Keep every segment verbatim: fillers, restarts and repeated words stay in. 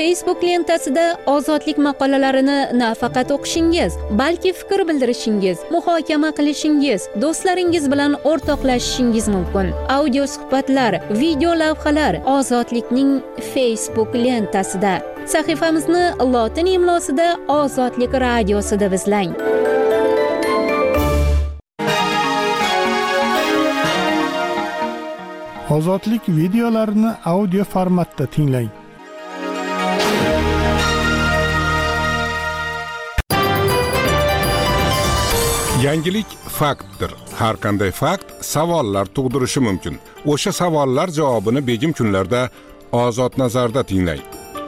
Facebook lentasida ozodlik maqolalarini nafaqat o'qishingiz, balki fikr bildirishingiz, muhokama qilishingiz, do'stlaringiz bilan o'rtoqlashishingiz mumkin. Audio suhbatlar, video lavhalar Ozodlikning Facebook lentasida. Sahifamizni lotin imlosida Ozodlik radiosida izlang. Ozodlik videolarini audio formatda tinglang. Yangilik faktdir. Har qanday fakt savollar tug'dirishi mumkin. O'sha savollar javobini begim kunlarda Ozod nazarda tinglang.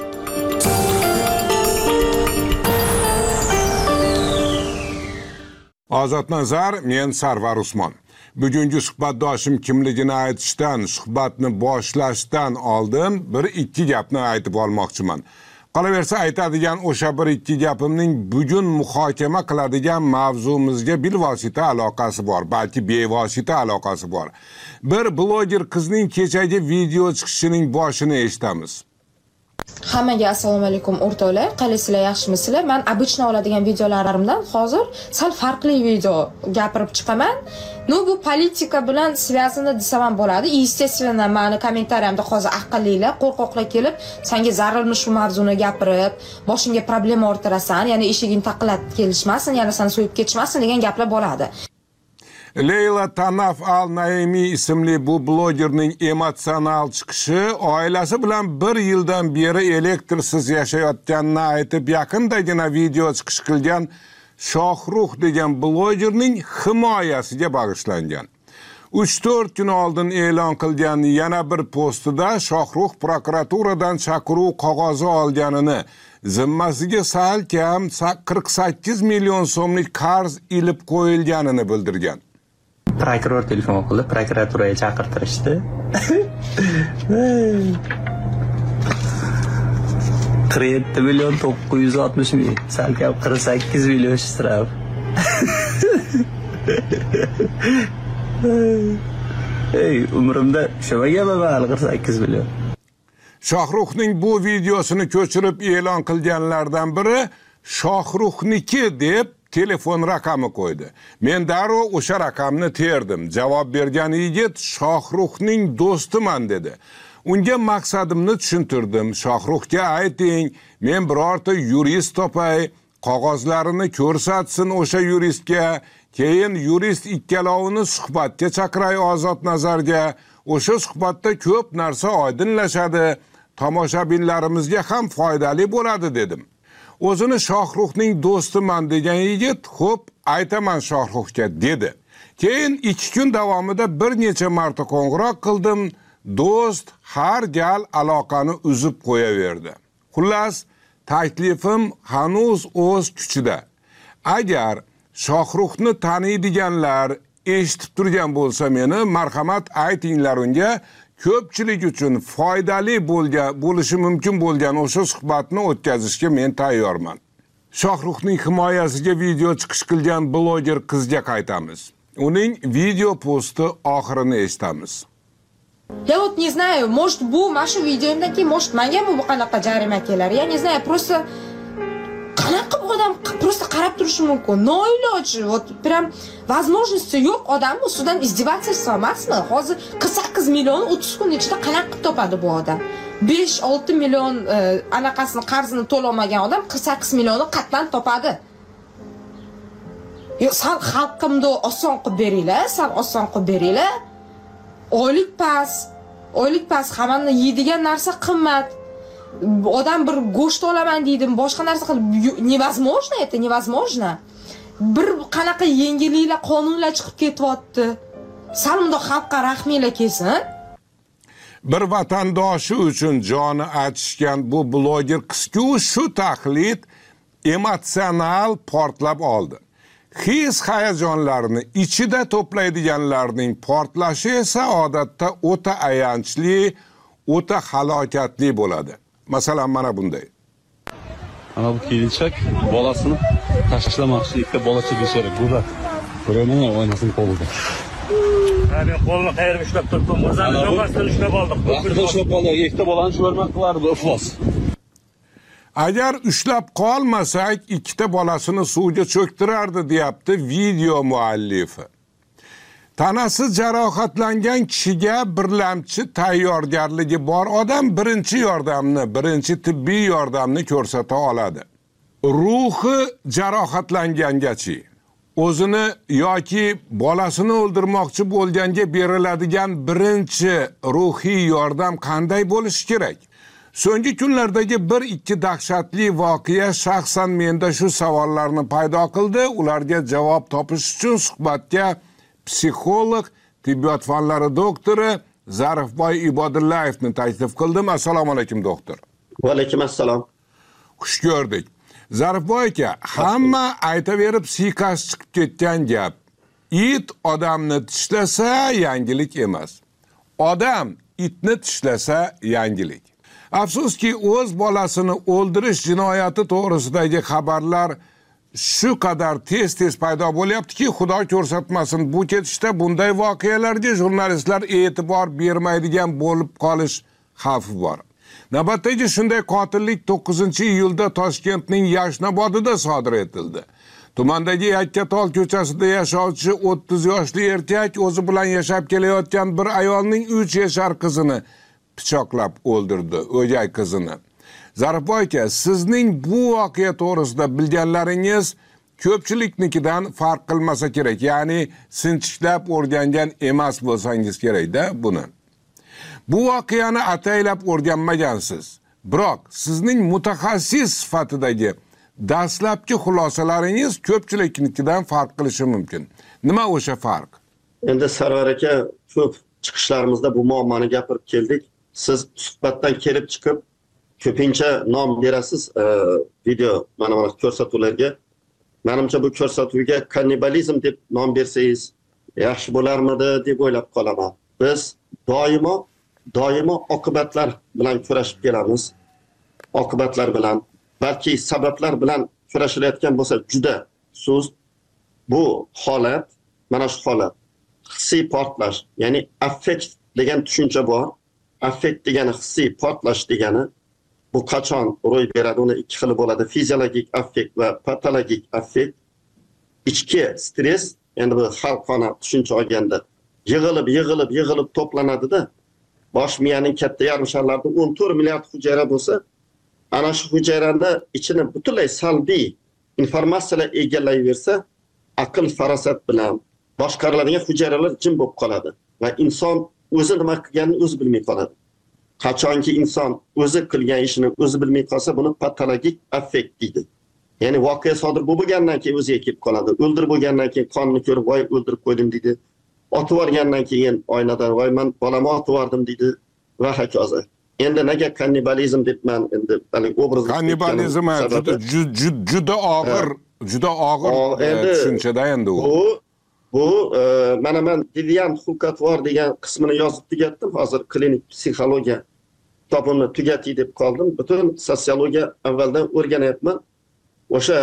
Ozod nazar, men Sarvar Usmon. Bugungi suhbatdoshim kimligini aytishdan, suhbatni boshlashdan oldin bir ikki gapni aytib olmoqchiman. Qolaversa aytadigan o'sha bir ikki gapimning bugun muhokama qiladigan mavzumizga bilvosita aloqasi bor, balki bevosita aloqasi bor. Bir bloger qizning kechagi video chiqishining boshini eshitamiz. Hammaga assalomu alaykum o'rtoqlar, qaysizlar, yaxshimisizlar? Men обычно oladigan videolarimdan hozir sal farqli video gapirib chiqaman. No, bu politika bilan связано desam ham bo'ladi. Естественно, meni kommentariyamda hozir aqllilar, qo'rqoqlar kelib, senga zarilmi shu mavzuni gapirib, boshingga problema orttirasan, ya'ni eshiging taqilab kelishmasin, yana seni so'yib ketishmasin degan gaplar bo'ladi. Leyla Tanaf Al-Naimi ismli bu blogerning emotsional chiqishi oilasi bilan bir yildan beri elektrsiz yashayotganini aytib, yaqindagina video chiqish qilgan Shohrux degan blogerning himoyasiga bag'ishlangan. uch to'rt kun oldin e'lon qilgan yana bir postida Shohrux prokuraturadan chaqiruv qog'ozi olganini, zimmasiga sal kam qirq sakkiz million so'mlik qarz ilib qo'yilganini bildirgan. Prokuror telefon qilib, prokuraturaga chaqirtirishdi. qirq yetti million to'qqiz yuz oltmish ming, salkam qirq sakkiz million shtraf. Ey, umrimda shamaganman hali qirq sakkiz million. Shohruxning bu videosini ko'chirib e'lon qilganlardan biri Shohruxniki deb telefon raqami qo'ydi. Men darrov o'sha raqamni terdim. Javob bergan yigit Shohruxning do'stiman dedi. Unga maqsadimni tushuntirdim. Shohruxga ayting, men birorta yurist topay, qog'ozlarini ko'rsatsin o'sha yuristga, keyin yurist ikkalovini suhbatga chaqiray Ozod nazarga. O'sha suhbatda ko'p narsa oydinlashadi, tomoshabinlarimizga ham foydali bo'ladi dedim. O'zini Shohruxning do'stiman degan yigit, "Xo'p, aytaman Shohruxga" dedi. Keyin ikki kun davomida bir necha marta qo'ng'iroq qildim. Do'st har gal aloqani uzib qo'yaverdi. Xullas, taklifim hanuz o'z kuchida. Agar Shohruxni taniydiganlar eshitib turgan bo'lsa meni, marhamat aytinglar unga, ko'pchilik uchun foydali bo'lgan, bo'lishi mumkin bo'lgan o'sha suhbatni o'tkazishga men tayyorman. Shohruxning himoyasiga video chiqish qilgan bloger qizga qaytamiz. Uning video posti oxirini eshitamiz. Я вот не знаю, может bu mana videomdan keyin может menga bu qanaqa jarima kelar. Я не знаю, просто qanaqa odam просто qarab turishi mumkin. Noiloj, вот прям возможности yo'q odam ustidan izdevательство emasmi? Hozir qirq sakkiz million o'ttiz kun ichida qanaqa qilib topadi bu odam? besh olti million anaqasini qarzini to'lamagan odam qirq sakkiz millionni qatdan topadi. Yo, sal xalqimni oson qilib beringlar, sal oson qilib beringlar. Oylik pas, oylik pas, hammaning yeydigan narsa qimmat. Odam bir go'sht olaman deydim, boshqa narsa qilib невозможно, это невозможно. Bir qanaqa yengilliklar, qonunlar chiqib ketyapti. Sal bunda xalqqa rahminglar kelsin. Bir vatandoshi uchun joni achishgan bu bloger qizku shu tahlil emotsional portlab oldi. His hayajonlarini ichida to'playdiganlarning portlashi esa odatda o'ta ayanchli, o'ta halokatli bo'ladi. Masalan, mana bunday. Ana bu kelinchak bolasini tashlamoqchi, ikkita bola chekishadi. Burada. Ko'raman, oynasini qo'lida. Ben kolunu qayerib ushlab turibman. O'zani yo'qasidan ushlab oldik. Vaqtida ushlab oldik. Ikkita bolani sho'rmak qilardi, iflos. Agar ushlab qolmasak, ikkita bolasini suvga cho'ktirardi, deyapti video muallifi. Tanasi jarohatlangan kishiga birlamchi tayyorgarligi bor odam birinchi yordamni, birinchi tibbiy yordamni ko'rsata oladi. Ruhi jarohatlangangachi, o'zini yoki bolasini o'ldirmoqchi bo'lganga beriladigan birinchi ruhiy yordam qanday bo'lishi kerak? So'nggi kunlardagi bir ikki dahshatli voqea shaxsan menda shu savollarni paydo qildi. Ularga javob topish uchun suhbatga psixolog, tibbiyot fanlari doktori Zarifboy Ibodillayevni taklif qildim. Assalomu alaykum doktor. Va alaykum assalom. Xush ko'rdik. Zarifboy aka, hamma aytaverib siyqasi chiqib ketgan gap. It odamni tishlasa yangilik emas. Odam itni tishlasa yangilik. Afsuski, o'z bolasini o'ldirish jinoyati to'g'risidagi xabarlar shu qadar tez-tez paydo bo'lyaptiki, Xudo ko'rsatmasin, bu ketishda bunday voqealarga jurnalistlar e'tibor bermaydigan bo'lib qolish xavfi bor. Navbatdagi shunday qotillik to'qqizinchi iyulda Toshkentning Yashnobodida sodir etildi. Tumandagi Yakkatol ko'chasida yashovchi o'ttiz yoshli erkak o'zi bilan yashab kelayotgan bir ayolning uch yashar qizini pichoqlab o'ldirdi, o'gay qizini. Zarifboy aka, sizning bu voqea to'g'risida bilganlaringiz ko'pchiliknikidan farq qilmasa kerak. Ya'ni sinchiklab o'rgangan emas bo'lsangiz kerak-da buni. Bu voqeani ataylab o'rganmagansiz. Biroq sizning mutaxassis sifatidagi dastlabki xulosalaringiz ko'pchiliknikidan farq qilishi mumkin. Nima o'sha farq? Endi Sarvar aka, ko'p chiqishlarimizda bu muammoni gapirib keldik. Siz suhbatdan kelib chiqib ko'pincha nom berasiz e, video mana bu ko'rsatuvlarga. Menimcha bu ko'rsatuvga kannibalizm deb nom bersangiz yaxshi bo'larmidi deb o'ylab qolaman. Biz doimo doimo oqibatlar bilan kurashib kelamiz. Oqibatlar bilan, balki sabablar bilan kurashilayotgan bo'lsa juda so'z. Bu holat, mana shu holat hissiy portlash, ya'ni affekt degan tushuncha bor. Affekt degani hissiy portlash degani. Bu qachon ro'y beradi? Uni ikki xil bo'ladi. Fiziologik affekt va patologik affekt. Ichki stress, endi bu xalqona tushuncha olganda yig'ilib, yig'ilib, yig'ilib to'planadi-da. Bosh miyaning katta yarim sharlarida o'n to'rt milliard hujayra bo'lsa, ana shu hujayrani ichini butunlay salbiy informatsiyalar egallayversa, aql farosat bilan boshqariladigan hujayralar jim bo'lib qoladi va inson o'zi nima qilganini o'zi bilmay qoladi. Qachonki inson o'zi qilgan ishini o'zi bilmay qolsa, buni patologik affekt deydi. Ya'ni voqea sodir bo'lgandan keyin o'ziga kelib qoladi. O'ldirib bo'lgandan keyin qonni ko'rib, voy o'ldirib qo'ydim deydi. Otib yuborgandan keyin oynadan, voy men bolamni otib yubordim deydi va hokazo. Endi nega kannibalizm debman, endi balki obraz kannibalizm juda juda og'ir, juda og'ir tushunchada endi u. Bu bu mana men deviant xulqatvor degan qismini yozib tugatdim. Hozir klinik psixologiya kitobimni tugatay deb qoldim. Butun sotsiologiya avvaldan o'rganyapman. O'sha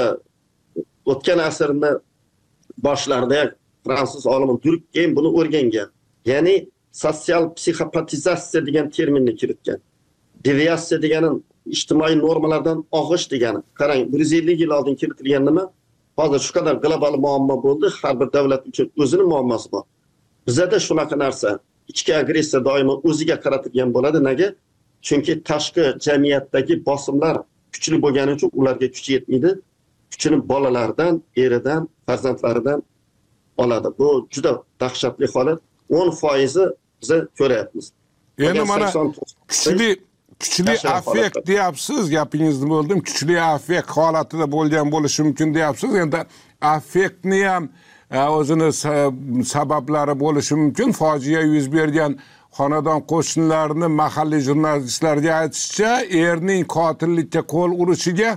o'tgan asrning boshlarida fransuz olimi Durkheim buni o'rgangan. Ya'ni sotsial psixopatizatsiya degan terminni kiritgan. Deviatsiya degani ijtimoiy normalardan og'ish degani. Qarang, bir yuz ellik yil oldin kiritilgan nima? Hozir shu qadar global muammo bo'ldi. Har bir davlat uchun o'zining muammosi bor. Bizda shunaqa narsa, ichki agressiya doimo o'ziga qaratilgan bo'ladi. Nega? Chunki tashqi jamiyatdagi bosimlar kuchli bo'lgani uchun ularga kuchi yetmaydi. Kuchini bolalardan, eridan, farzandlaridan oladi. Bu juda dahshatli holat. o'n foiz biz ko'ryapmiz. Endi mana kuchli kuchli affekt deyapsiz, gapingizni bo'ldim. Kuchli affekt holatida bo'lgan bo'lishi mumkin deyapsiz. Endi affektni ham o'zini sabablari bo'lishi mumkin. Fojia yuz bergan xonadon qo'shnilarini mahalliy jurnalistlarga aytishicha, erning qotillikka qo'l urishiga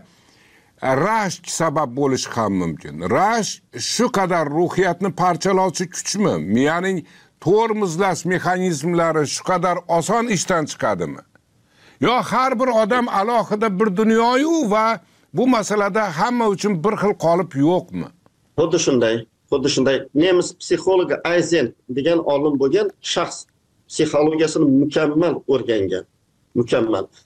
rashk sabab bo'lishi ham mumkin. Rashk shu qadar ruhiyatni parchalovchi kuchmi? Miyaning tormozlash mexanizmlari shu qadar oson ishdan chiqadimi? Yo har bir odam alohida bir dunyoyu va bu masalada hamma uchun bir xil qolip yo'qmi? Xuddi shunday, xuddi shunday. Nemis psixologi Ayzen degan olim bo'lgan shaxs psixologiyasini mukammal o'rgangan. Mukammal.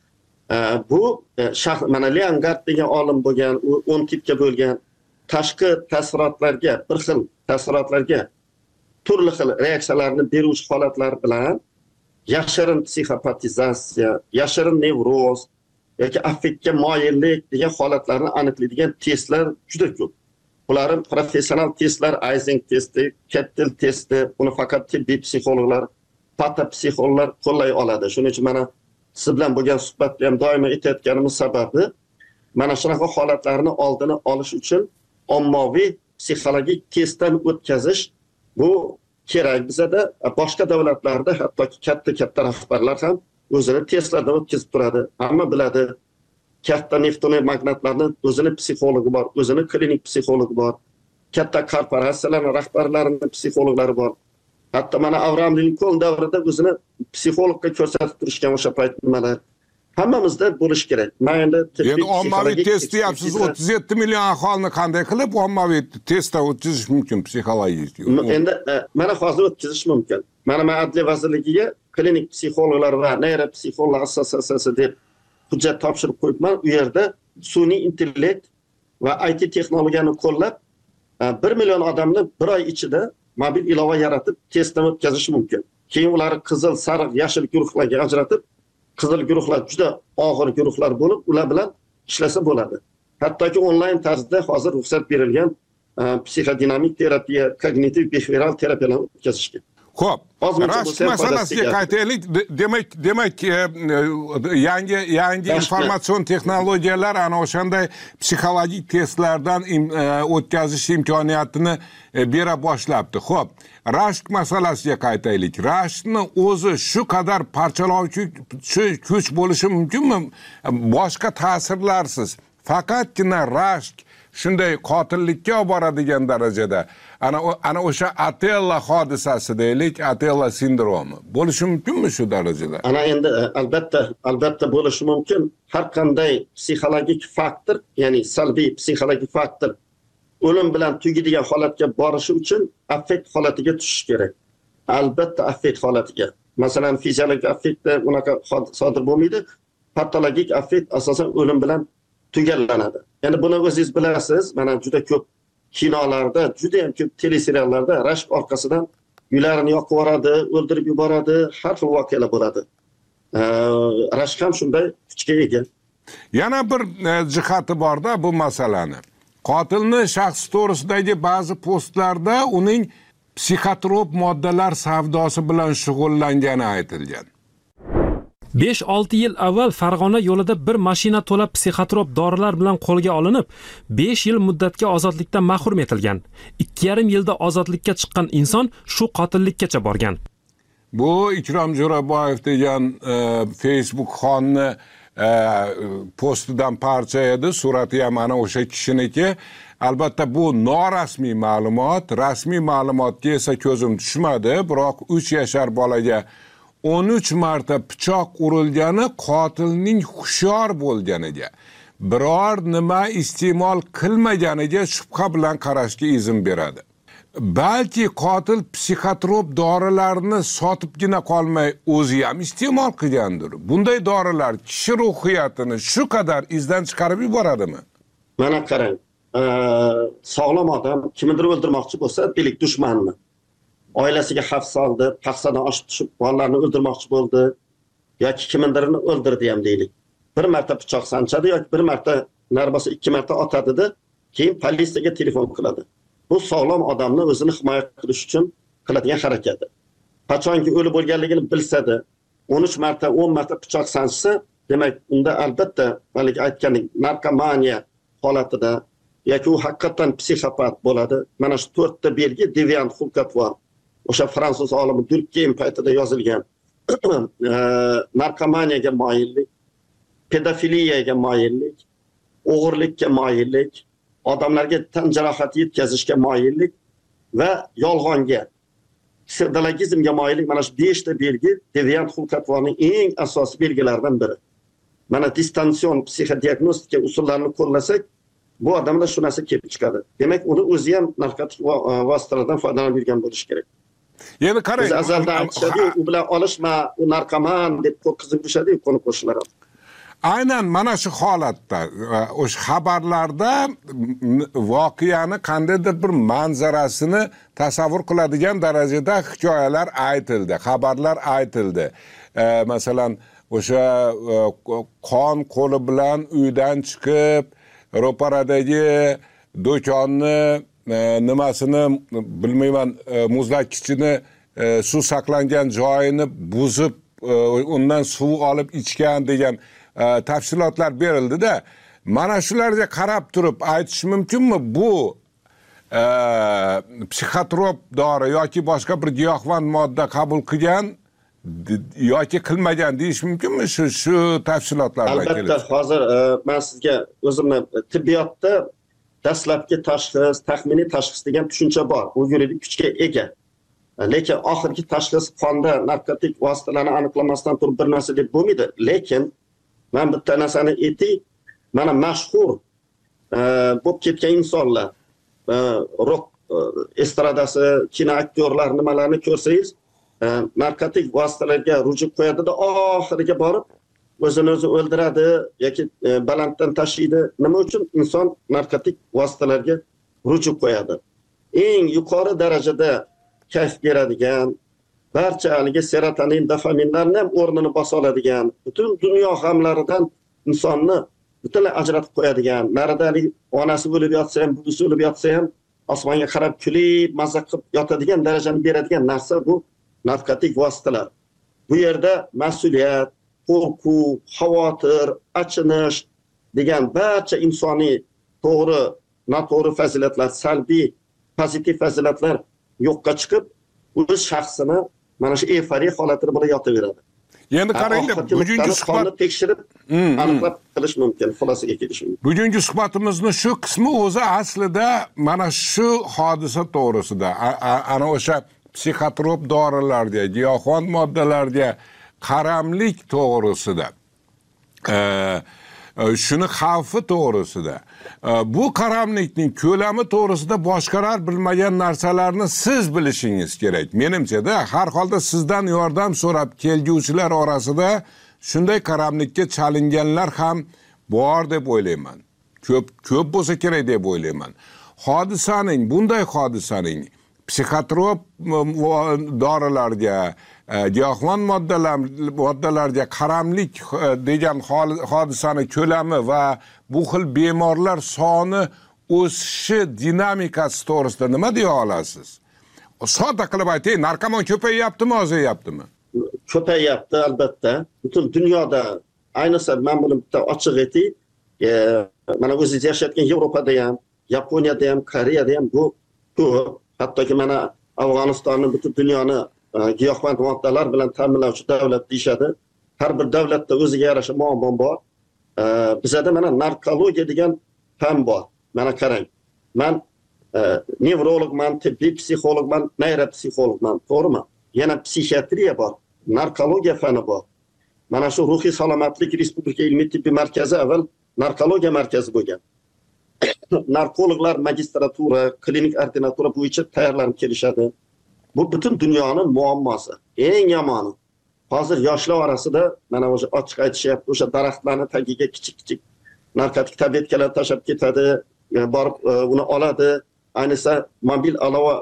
bu mana Leongard degan olim bo'lgan, u o'n tipga bo'lgan, tashqi ta'sirotlarga, bir xil ta'sirotlarga turli xil reaksiyalarni beruvchi holatlar bilan yashirin psixopatizatsiya, yashirin nevroz yoki affektga moyillik degan holatlarni aniqlaydigan testlar juda ko'p. Bularning professional testlar, Eysenck testi, Kettel testi, buni faqat tibbiy psixologlar, patopsixologlar qo'llay oladi. Shuning uchun mana siz bilan bo'lgan suhbatda ham doimo aytayotganimiz sababi mana shunaqa holatlarni oldini olish uchun ommaviy psixologik testdan o'tkazish bu kerak. Bizda boshqa davlatlarda hattoki katta-katta rahbarlar ham o'zini testlardan o'tkazib turadi. Hamma biladi. Katta neftonoy magnatlarning o'zini psixologi bor, o'zini klinik psixologi bor. Katta korporatsiyalarning rahbarlarining psixologlari bor. Hatto mana Abraham Lincoln davrida o'zini psixologga ko'rsatib turishgan o'sha payt nimalar. Hammamizda bo'lish kerak. Mayli tibbiy endi ommaviy test deyapsiz, o'ttiz yetti million aholini qanday qilib ommaviy testdan o'tkazish mumkin psixologik? Endi mana hozir o'tkazish mumkin. Mana men Adliya vazirligiga klinik psixologlar va neyropsixologlar assotsiatsiyasi deb hujjat topshirib qo'yibman. U yerda sun'iy intellekt va I T texnologiyani qo'llab bir million odamni bir oy ichida mobil ilova yaratib testdan o'tkazish mumkin. Keyin ularni qizil, sariq, yashil guruhlarga ajratib, qizil guruhlar juda og'ir guruhlar bo'lib, ular bilan ishlasa bo'ladi. Hattoki onlayn tarzda hozir ruxsat berilgan psixodinamik terapiya, kognitiv behavioral terapiyalarni o'tkazishga. Xo'p, rashk masalasiga qaytaylik. Demak, demak yangi yangi informatsion texnologiyalar ana o'shanday psixologik testlardan o'tkazish imkoniyatini bera boshlabdi. Xo'p, rashk masalasiga qaytaylik. Rashkni o'zi shu qadar parchalovchi kuch bo'lishi mumkinmi? Boshqa ta'sirlarsiz faqatgina rashk shunday qotillikka olib boradigan darajada ana ana o'sha Atella hodisasi deylik, Atella sindromi bo'lishi mumkinmi shu darajada? Ana endi albatta, albatta bo'lishi mumkin. Har qanday psixologik faktor, ya'ni salbiy psixologik faktor o'lim bilan tugaydigan holatga borishi uchun affekt holatiga tushish kerak. Albatta affekt holatiga. Masalan, fiziologik affektda unaqa sodir bo'lmaydi. Patologik affekt asosan o'lim bilan tugallanadi. Endi buni o'zingiz bilasiz, mana juda ko'p kinolarda, juda ham ko'p teleseriallarda rashk orqasidan uylarini yoqib yuboradi, o'ldirib yuboradi, har xil voqealar bo'ladi. Rashk ham shunday kuchga ega. Yana bir jihati borda bu masalani. Qotilni shaxsi to'g'risidagi ba'zi postlarda uning psixotrop moddalar savdosi bilan shug'ullangani aytilgan. besh olti yil avval Farg'ona yo'lida bir mashina to'la psixotrop dorilar bilan qo'lga olinib, besh yil muddatga ozodlikdan mahrum etilgan. ikki yarim yilda ozodlikka chiqqan inson shu qotillikkacha borgan. Bu Ikrom Jo'raboyev degan e, Facebook xonni e, postidan parcha edi, surati ham ana o'sha kishiniki. Albatta bu norasmiy ma'lumot, rasmiy ma'lumotga esa ko'zim tushmadi, biroq uch yashar bolaga o'n uch marta pichoq urilgani qotilning hushyor bo'lganiga, biror nima iste'mol qilmaganiga shubha bilan qarashga izn beradi. Balki qotil psixotrop dorilarni sotibgina qolmay o'zi ham iste'mol qilgandir. Bunday dorilar kishi ruhiyatini shu qadar izdan chiqarib yuboradimi? Mana qarang, sog'lom odam kimnidir o'ldirmoqchi bo'lsa, deylik dushmanni, oilasiga xavf soldi, paxsadan oshib tushib bolalarni o'ldirmoqchi bo'ldi yoki kimnidirni o'ldirdi ham deylik. Bir marta pichoq sanchadi yoki bir marta narbasi ikki marta otadi-da, keyin politsiyaga telefon qiladi. Bu sog'lom odamni o'zini himoya qilish uchun qiladigan harakati. Qachonki o'lib bo'lganligini bilsa-da, o'n uch marta, o'n marta pichoq sanchsa, demak unda albatta hali aytgandek narkomaniya holatida yoki u haqiqatan psixopat bo'ladi. Mana shu to'rtta belgi deviant xulq-atvor. O'sha fransuz olimi Durkheim paytida yozilgan narkomaniyaga moyillik, pedofiliyaga moyillik, o'g'irlikka moyillik, odamlarga tan jarohati yetkazishga moyillik va yolg'onga, psixologizmga moyillik. Mana shu besh ta belgi deviant xulq-atvorning eng asosiy belgilaridan biri. Mana distansion psixodiagnostika usullarini qo'llasak, bu odamda shu narsa kelib chiqadi. Demak, uni o'zi ham narkotik vositalardan foydalanib yurgan bo'lishi kerak. Endi qarang, azaldan aytishadi, u bilan olishma, u narkoman deb qo'rqizib yurishadi, qo'ni qo'shnilar. aynan mana shu holatda o'sha xabarlarda voqeani qandaydir bir manzarasini tasavvur qiladigan darajada hikoyalar aytildi, xabarlar aytildi. E, masalan, o'sha e, qon qo'li bilan uydan chiqib, ro'paradagi do'konni e, nimasini bilmayman, e, muzlatkichini e, suv saqlangan joyini buzib, e, undan suv olib ichgan degan e, tafsilotlar berildi-da. Mana shularga qarab turib aytish mumkinmi bu e, psixotrop dori yoki boshqa bir giyohvand modda qabul qilgan yoki qilmagan deyish mumkinmi shu shu tafsilotlarga kelib? Albatta, hozir e, men sizga o'zimni tibbiyotda dastlabki tashxis, taxminiy tashxis degan tushuncha bor. U yuridik kuchga ega. Lekin oxirgi tashxis qonda narkotik vositalarni aniqlamasdan turib bir narsa deb bo'lmaydi. Lekin men bitta narsani aytay, mana mashhur e, bo'lib ketgan insonlar, e, rock e, estradasi, kino aktyorlar nimalarni ko'rsangiz, e, narkotik vositalarga rujuk qo'yadi-da, oxiriga borib o'zini o'zi o'ldiradi yoki e, balanddan tashlaydi. Nima uchun? Inson narkotik vositalarga rujuk qo'yadi. Eng yuqori darajada kayf beradigan, barcha haligi serotonin, dopaminlarni ham o'rnini bosa oladigan, butun dunyo g'amlaridan insonni butunlay ajratib qo'yadigan, narida onasi o'lib yotsa ham, buvisi o'lib yotsa ham osmonga qarab kulib, mazza qilib yotadigan darajani beradigan narsa bu narkotik vositalar. Bu yerda mas'uliyat, qo'rquv, xavotir, achinish degan barcha insoniy to'g'ri, noto'g'ri fazilatlar, salbiy, pozitiv fazilatlar yo'qqa chiqib, o'z shaxsini mana shu eforiya holatida bo'lib yotaveradi. Endi qarangda, bugungi suhbat tekshirib aniqlab qilish mumkin, xulosaga kelish mumkin. Bugungi suhbatimizni shu qismi o'zi aslida mana shu hodisa to'g'risida, ana o'sha psixotrop dorilarga, giyohvand moddalarga qaramlik to'g'risida, e, shuni xavfi to'g'risida, e, bu qaramlikning ko'lami to'g'risida boshqalar bilmagan narsalarni siz bilishingiz kerak. Menimcha-da, har holda sizdan yordam so'rab kelguvchilar orasida shunday qaramlikka chalinganlar ham bor deb o'ylayman. Ko'p ko'p bo'lsa kerak deb o'ylayman. Hodisaning, bunday hodisaning psixotrop dorilarga, giyohvand moddalar moddalarga qaramlik degan hodisani ko'lami va bu xil bemorlar soni o'sishi dinamikasi to'g'risida nima deya olasiz? Sodda qilib aytay, narkoman ko'payyaptimi, ozyaptimi? Ko'payyapti albatta. Butun dunyoda, ayniqsa men buni bitta ochiq aytay, e, mana o'zingiz yashayotgan Yevropada ham, Yaponiyada ham, Koreyada ham bu ko'p. Hattoki mana Afg'onistonni, butun dunyoni giyohvand moddalar bilan ta'minlovchi davlat deyishadi. Har bir davlatda o'ziga yarasha muammo bor. Bizda mana narkologiya degan fan bor. Mana qarang. Men e, nevrologman, tibbiy psixologman, neyropsixologman, to'g'rimi? Yana psixiatriya bor, narkologiya fani bor. Mana shu ruhiy salomatlik Respublika ilmiy tibbiy markazi avval narkologiya markazi bo'lgan. Narkologlar magistratura, klinik ordinatura bo'yicha tayyorlanib kelishadi. Bu butun dunyoning muammosi. Eng yomoni. Hozir yoshlar orasida mana o'sha ochiq aytishyapti, o'sha daraxtlarning tagiga kichik-kichik narkotik tabletkalar tashab ketadi, borib uni oladi. Ayniqsa mobil alova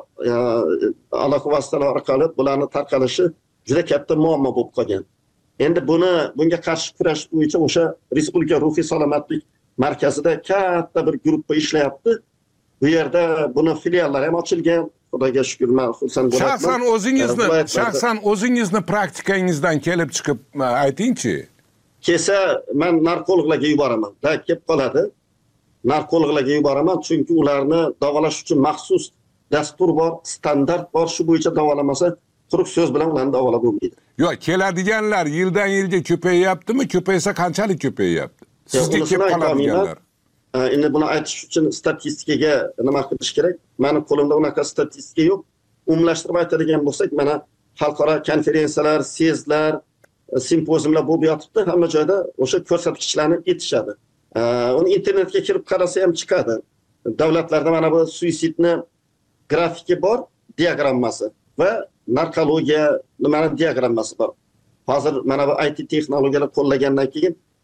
aloqa vositalari orqali bularning tarqalishi juda katta muammo bo'lib qolgan. Endi buni bunga qarshi kurash bo'yicha o'sha Respublika ruhiy salomatlik markazida katta bir guruh ishlayapti. Bu yerda buni filiallari ham ochilgan. Xudoga shukr, men xursand bo'laman. Shaxsan o'zingizni, shaxsan o'zingizni praktikangizdan kelib chiqib aytingchi. Kelsa, men narkologlarga yuboraman. Da kelib qoladi. Narkologlarga yuboraman, chunki ularni davolash uchun maxsus dastur bor, standart bor. Shu bo'yicha davolamasa, quruq so'z bilan ularni davolab bo'lmaydi. Yo'q, keladiganlar yildan yilga ko'payyaptimi? Ko'paysa qanchalik ko'payyapti? Sizga kelib qoladiganlar. Endi buni aytish uchun statistikaga nima qilish kerak? Meni qo'limda unaqa statistika yo'q. Umumlashtirib aytadigan bo'lsak, mana xalqaro konferensiyalar, sezlar, simpoziumlar bo'lib yotibdi. Hamma joyda o'sha ko'rsatkichlarni aytishadi. Uni internetga kirib qarasa ham chiqadi. Davlatlarda mana bu suitsidni grafiki bor, diagrammasi va narkologiya nimani diagrammasi bor. Hozir mana bu I T texnologiyalar qo'llagandan keyin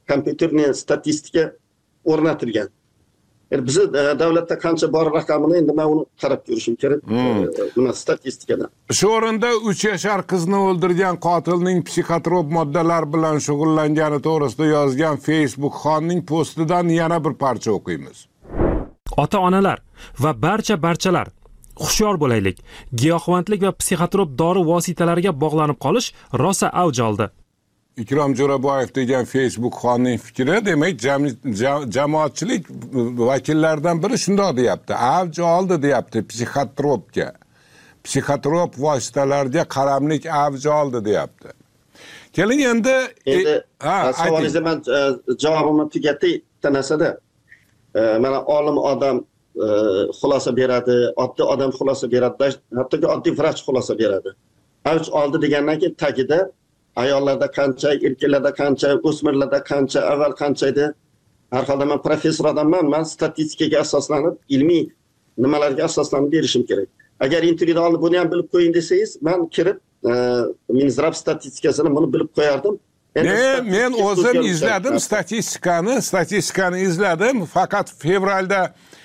kompyuterniy statistika o'rnatilgan. Yani bizi davlatda qancha bor raqamini endi men uni qarab ko'rishim kerak. Buni statistikadan. Shu o'rinda uch yashar qizni o'ldirgan qotilning psixotrop moddalar bilan shug'ullangani to'g'risida yozgan Facebook xonning postidan yana bir parcha o'qiymiz. Ota-onalar va barcha barchalar hushyor bo'laylik. Giyohvandlik va psixotrop dori vositalariga bog'lanib qolish rosa avj oldi. Ikrom Jo'raboyev degan Facebook xonning fikri, demak, jamoatchilik vakillaridan biri shunday deyapti. Avj oldi deyapti psixotropga. Psixotrop vositalarga qaramlik avj oldi deyapti. Keling endi endi savolingizga men javobimni tugatay tanasada. Mana olim odam xulosa beradi, oddiy odam xulosa beradi, hattoki oddiy vrach xulosa beradi. Avj oldi degandan keyin tagida ayollarda qancha, erkaklarda qancha, o'smirlarda qancha, avval qancha edi. Har holda men professor odamman, men statistikaga asoslanib, ilmiy nimalarga asoslanib berishim kerak. Agar individualni buni ham bilib qo'ying desangiz, men kirib Minzrab statistikasini buni bilib qo'yardim. Ne, men o'zim izladim statistikani, statistikani izladim. Faqat fevralda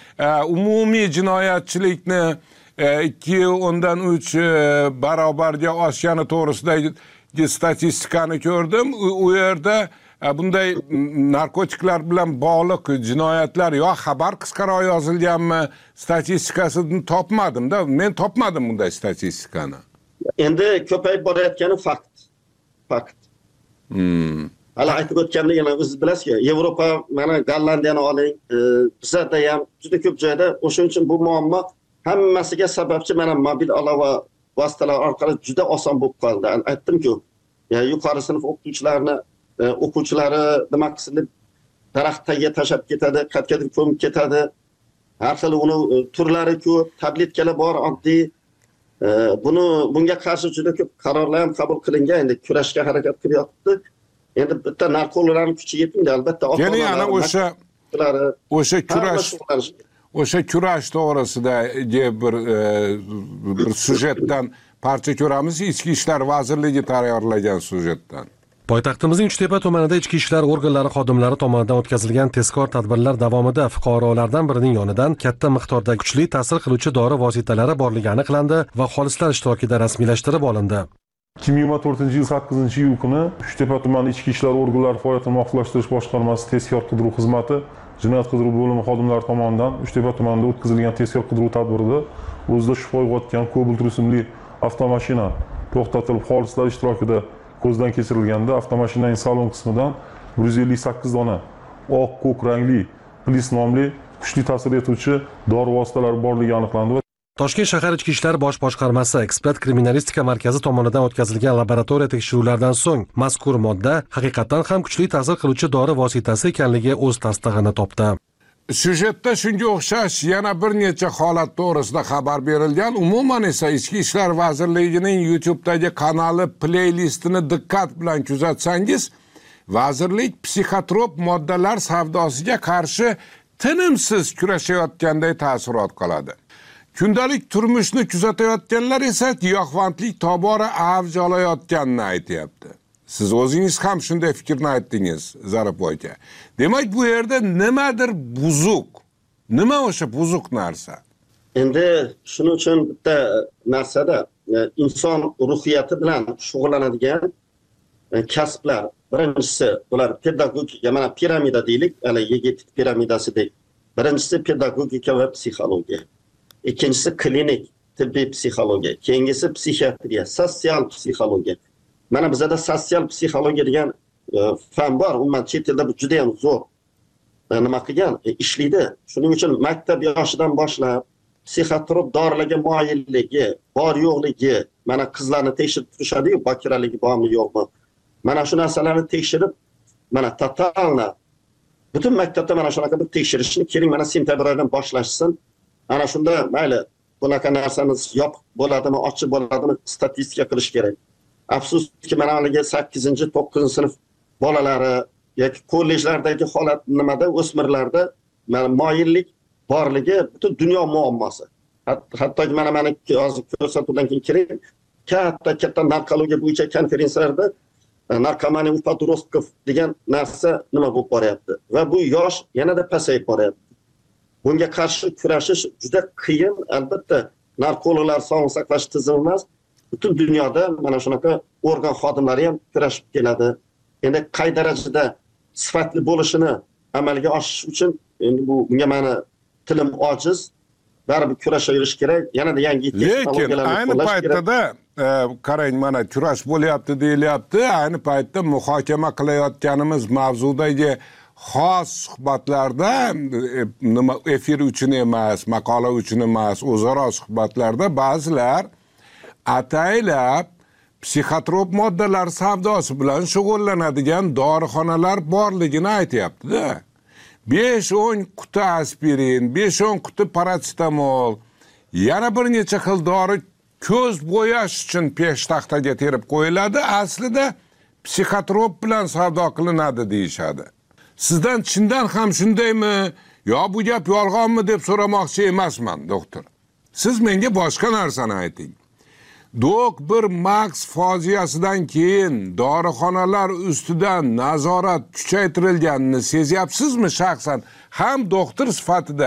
umumiy jinoyatchilikni ikki o'ndan uch barobarga oshgani to'g'risidagi statistikani ko'rdim. U yerda bunday narkotiklar bilan bog'liq jinoyatlar yo xabar qisqaroq yozilganmi statistikasini topmadim-da. Men topmadim bunday statistikani. Endi ko'payib borayotgani fakt. Fakt. Hmm. Hali aytib o'tganligini o'zingiz bilasizki, Yevropa, mana Gollandiyani oling, bizda ham juda ko'p joyda o'shuning uchun bu muammo hammasiga sababchi mana mobil alova vositalar orqali juda oson bo'lib qoldi. Aytdim-ku, yuqori sinf o'qituvchilarini, o'quvchilari nima qilib daraxt tagiga tashab ketadi, qatqadir ko'mib ketadi. Har xil uni turlari ko'p, tabletkalar bor, oddiy. Buni bunga qarshi juda ko'p qarorlar ham qabul qilingan, endi kurashga harakat qilyapti. Endi bitta narkologlarning kuchi yetmaydi, albatta. Ya'ni ana o'sha o'sha kurash o'sha kurash to'g'risidagi bir bir sujetdan parcha ko'ramiz, Ichki ishlar vazirligi tayyorlagan sujetdan. Poytaxtimizning Uchtepa tumanida ichki ishlar organlari xodimlari tomonidan o'tkazilgan tezkor tadbirlar davomida fuqarolardan birining yonidan katta miqdorda kuchli ta'sir qiluvchi dori vositalari borligi aniqlandi va xolislar ishtirokida rasmiylashtirib olindi. ikki ming yigirma to'rtinchi yil sakkizinchi iyul kuni Uchtepa tumani ichki ishlar organlari faoliyatini muvofiqlashtirish boshqarmasi tezkor qidiruv xizmati jinoyat qidiruv bo'limi xodimlari tomonidan Uchtepa tumanida o'tkazilgan tezkor qidiruv tadbirida o'zida shubha uyg'otgan Cobalt rusumli avtomashina to'xtatilib, xolislar ishtirokida ko'zdan kechirilganda avtomashinaning salon qismidan bir yuz ellik sakkiz dona oq ko'k rangli plis nomli kuchli ta'sir etuvchi dori vositalari borligi aniqlandi. Toshkent shahar ichki ishlar bosh boshqarmasi ekspert kriminalistika markazi tomonidan o'tkazilgan laboratoriya tekshiruvlaridan so'ng mazkur modda haqiqatan ham kuchli ta'sir qiluvchi dori vositasi ekanligi o'z tasdig'ini topdi. Sujetda shunga o'xshash yana bir necha holat to'g'risida xabar berilgan. Umuman esa Ichki ishlar vazirligining YouTube'dagi kanali playlistini diqqat bilan kuzatsangiz, vazirlik psixotrop moddalar savdosiga qarshi tinimsiz kurashayotganday taassurot qoladi. Kundalik turmushni kuzatayotganlar esa giyohvandlik tobora avj olayotganini aytyapti. Siz o'zingiz ham shunday fikrni aytdingiz, Zarif aka. Demak, bu yerda nimadir buzuq. Nima o'sha buzuq narsa? Endi shuning uchun bitta narsada inson ruhiyati bilan shug'ullanadigan kasblar, birinchisi bular pedagogika, mana piramida deylik, hali yigit piramidasidek. Birinchisi pedagogika va psixologiya. Ikkinchisi klinik tibbiy psixologiya, keyingisi psixiatriya, sotsial psixologiya. Mana bizda sotsial psixologiya degan fan bor, umuman chet elda bu juda ham zo'r. Nima qilgan? Ishlaydi. Shuning uchun maktab yoshidan boshlab psixotrop dorilarga moyilligi, bor yo'qligi, mana qizlarni tekshirib turishadi-ku, bakiraligi bormi yo'qmi? Mana shu narsalarni tekshirib, mana totalna butun maktabda mana shunaqa bir tekshirishni keling, mana sentabr oyidan boshlashsin. Ana shunda mayli bunaqa narsani yopiq bo'ladimi, ochiq bo'ladimi statistika qilish kerak. Afsuski mana haliga sakkizinchi to'qqizinchi sinf bolalari yoki kollejlardagi holat nimada o'smirlarda mana moyillik borligi butun dunyo muammosi. Hattoki mana mana hozir ko'rsatuvdan keyin kerak katta katta narkologiya bo'yicha konferensiyalarda narkomaniya upadroskov degan narsa nima bo'lib boryapti va bu yosh yanada pasayib boryapti. Bunga qarshi kurashish juda qiyin. Albatta, narkologlar sog'liqni saqlash tizimi emas, butun dunyoda mana shunaqa organ xodimlari ham kurashib keladi. Endi qay darajada sifatli bo'lishini amalga oshirish uchun endi bu bunga meni tilim ojiz. Baribir kurashayverish kerak. Yanada yangi texnologiyalarni ayni paytda e, qarang, mana kurash bo'lyapti deyilyapti. Ayni paytda muhokama qilayotganimiz mavzudagi xos suhbatlarda e, nima efir uchun emas, maqola uchun emas, o'zaro suhbatlarda ba'zilar ataylab psixotrop moddalar savdosi bilan shug'ullanadigan dorixonalar borligini aytyapti-da. besh o'n quti aspirin, besh o'n quti paracetamol, yana bir necha xil dori ko'z bo'yash uchun peshtaxtaga terib qo'yiladi. Aslida psixotrop bilan savdo qilinadi deyishadi. Sizdan chindan ham shundaymi, yo bu gap yolg'onmi deb so'ramoqchi emasman, doktor. Siz menga boshqa narsani ayting. Dok bir Max fojiasidan keyin dorixonalar ustidan nazorat kuchaytirilganini sezyapsizmi shaxsan? Ham doktor sifatida,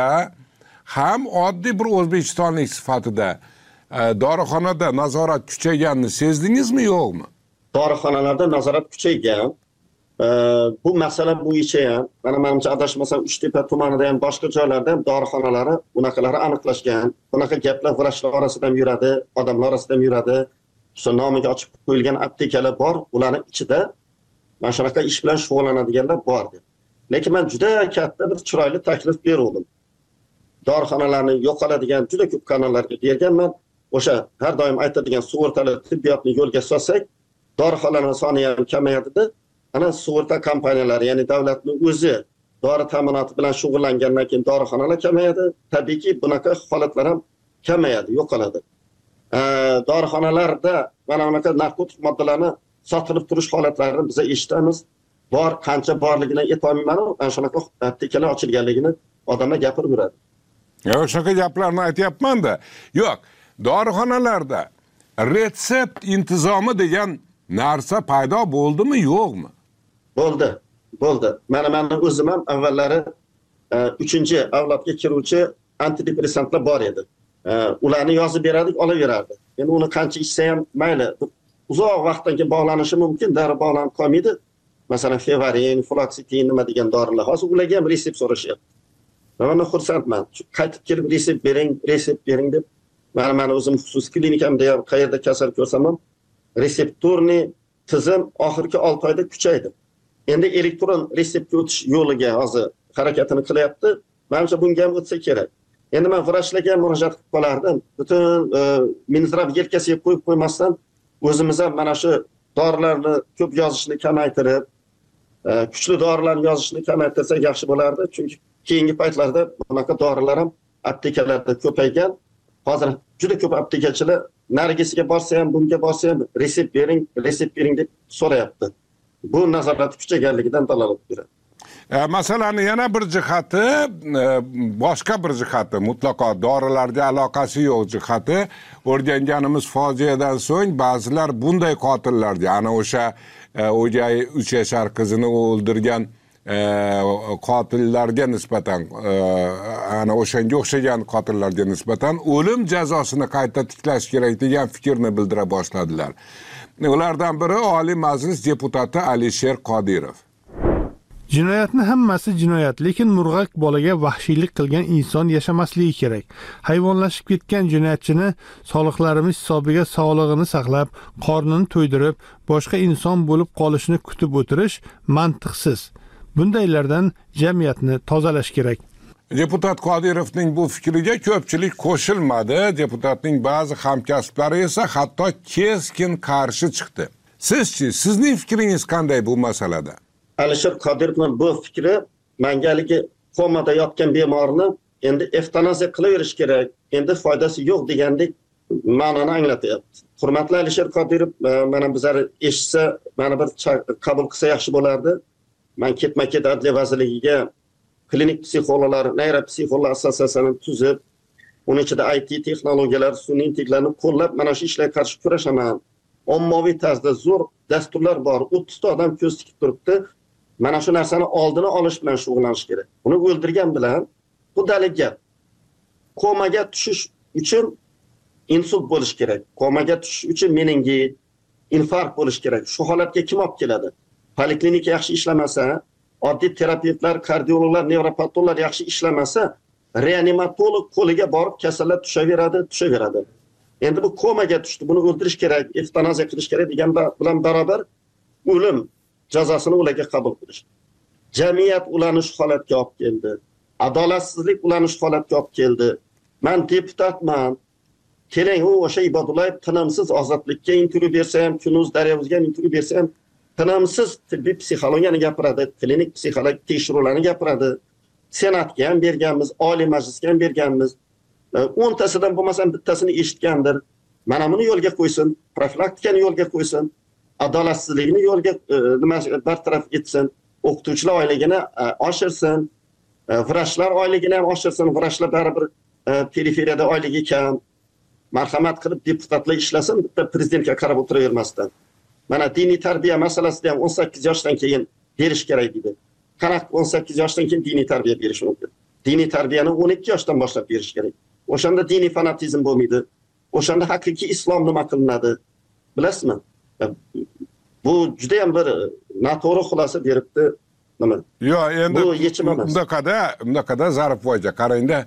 ham oddiy bir o'zbekistonlik sifatida e, dorixonada nazorat kuchayganini sezdingizmi, yo'qmi? Dorixonalarda nazorat kuchaygan. E, bu masala bo'yicha ham, mana menimcha adashmasam Uchtepa tumanida ham boshqa joylarda ham dorixonalari bunaqalari aniqlashgan. Bunaqa gaplar vrachlar orasida ham yuradi, odamlar orasida ham yuradi. Shu nomiga ochib qo'yilgan aptekalar bor, ularning ichida mana shunaqa ish bilan shug'ullanadiganlar bor deb. Lekin men juda katta bir chiroyli taklif berdim. Dorixonalarni yo'qoladigan juda ko'p kanallarga berganman. O'sha har doim aytadigan sug'urtali tibbiyotni yo'lga solsak, dorixonalar soni ham kamayadi. Ana sug'urta kompaniyalari, ya'ni davlatning o'zi dori ta'minoti bilan shug'ullangandan keyin dorixonalar kamayadi. Tabiiyki, bunaqa holatlar ham kamayadi, yo'qoladi. E, dorixonalarda mana bunaqa narkotik moddalarni sotilib turish holatlarini biz eshitamiz. Bor, qancha borligini aytolmayman, ana shunaqa aptekalar ochilganligini odamlar gapirib yuradi. Yo'q, shunaqa gaplarni aytyapman-da. Yo'q, dorixonalarda retsept intizomi degan narsa paydo bo'ldimi, yo'qmi? Bo'ldi, bo'ldi. Mana meni o'zim ham avvallari uchinchi avlodga kiruvchi antidepressantlar bor edi. Ularni yozib berardik, olaverardi. Endi uni qancha ichsa ham mayli, uzoq vaqtga bog'lanishi mumkin, dori bog'lanib qolmaydi. Masalan, fevarin, fluoxetin nima degan dorilar. Hozir ularga ham resept so'rashyapti. Men xursandman. Qaytib kelib resept bering, resept bering deb. Mana men o'zim xususiy klinikamda ham qayerda kasal ko'rsam ham reseptorniy tizim oxirgi olti oyda kuchaydi. Endi elektron reseptga o'tish yo'liga hozir harakatini qilyapti. Menimcha bunga ham o'tsa kerak. Endi men vrachlarga ham murojaat qilib qolardim. Butun e, Minzdrav yelkasiga qo'yib qo'ymasdan o'zimiz ham mana shu dorilarni ko'p yozishni kamaytirib, e, kuchli dorilarni yozishni kamaytirsak yaxshi bo'lardi. Chunki keyingi paytlarda bunaqa dorilar ham aptekalarda ko'paygan. Hozir juda ko'p aptekachilar narigisiga borsa ham, bunga borsa ham resept bering, resept bering deb so'rayapti. Bu nazorat kuchayganligidan dalolat beradi. E, masalani yana bir jihati, e, boshqa bir jihati, mutlaqo dorilarga aloqasi yo'q jihati, o'rganganimiz fojiadan so'ng ba'zilar bunday qotillarga, ana o'sha e, o'gay uch yashar qizini o'ldirgan e, qotillarga nisbatan, e, ana o'shanga o'xshagan qotillarga nisbatan o'lim jazosini qayta tiklash kerak degan fikrni bildira boshladilar. Ulardan biri Oliy Majlis deputati Alisher Qodirov. Jinoyatni hammasi jinoyat, lekin murg'ak bolaga vahshiylik qilgan inson yashamasligi kerak. Hayvonlashib ketgan jinoyatchini soliqlarimiz hisobiga sog'lig'ini saqlab, qornini to'ydirib, boshqa inson bo'lib qolishini kutib o'tirish mantiqsiz. Bundaylardan jamiyatni tozalash kerak. Deputat Qodirovning bu fikriga ko'pchilik qo'shilmadi. Deputatning ba'zi hamkasblari esa hatto keskin qarshi chiqdi. Sizchi, sizning fikringiz qanday bu masalada? Alisher Qodirovning bu fikri mengaligi komada yotgan bemorni endi evtanaziya qilaverish kerak, endi foydasi yo'q degandek ma'noni anglatyapti. Hurmatli Alisher Qodirov, mana bizlar eshitsa, mana bir qabul qilsa yaxshi bo'lardi. Men ketma-ket Adliya vazirligiga klinik psixologlar, neyropsixologlar assotsiatsiyasini tuzib, uning ichida I T texnologiyalar, sun'iy intellektlarni qo'llab, mana shu ishlarga qarshi kurashaman ommaviy tarzda zo'r dasturlar bor. o'ttizta odam ko'z tikib turibdi. Mana shu narsani oldini olish bilan shug'ullanish kerak. Uni o'ldirgan bilan bu dalil gap. Komaga tushish uchun insult bo'lish kerak. Komaga tushish uchun meningit, infarkt bo'lish kerak. Shu holatga kim olib keladi? Poliklinika yaxshi ishlamasa, oddiy terapevtlar, kardiologlar, nevropatologlar yaxshi ishlamasa, reanimatolog qo'liga borib kasallar tushaveradi, tushaveradi. Endi bu komaga tushdi, buni o'ldirish kerak, evtanaziya qilish kerak degan bilan barobar o'lim jazosini ularga qabul qilish. Jamiyat ularni shu holatga olib keldi. Adolatsizlik ularni shu holatga olib keldi. Men deputatman. Keling, u o'sha Ibodullayev tinimsiz ozodlikka intervyu bersa ham, Kunuz Daryovga intervyu bersa ham, tinimsiz tibbiy psixologiyani gapiradi, klinik psixologik tekshiruvlarni gapiradi. Senatga ham berganmiz, Oliy Majlisga ham berganmiz. o'ntasidan bo'lmasam bittasini eshitgandir. Mana buni yo'lga qo'ysin, profilaktikani yo'lga qo'ysin, adolatsizlikni yo'lga nima bartaraf etsin, o'qituvchilar oyligini oshirsin, vrachlar oyligini ham oshirsin. Vrachlar baribir periferiyada oyligi kam. Marhamat qilib deputatlar ishlasin, bitta prezidentga qarab o'tiravermasdan. Mana diniy tarbiya masalasida ham o'n sakkiz yoshdan keyin berish kerak dedi. Qanaqa o'n sakkiz yoshdan keyin diniy tarbiya berish mumkin? Diniy tarbiyani o'n ikki yoshdan boshlab berish kerak. O'shanda diniy fanatizm bo'lmaydi. O'shanda haqiqiy islom nima qilinadi? Bilasizmi? Bu juda ham bir noto'g'ri xulosa beribdi. Nima? Yo'q, endi bu yechim emas. Bundaqada, bundaqada Zarifboyga qarangda,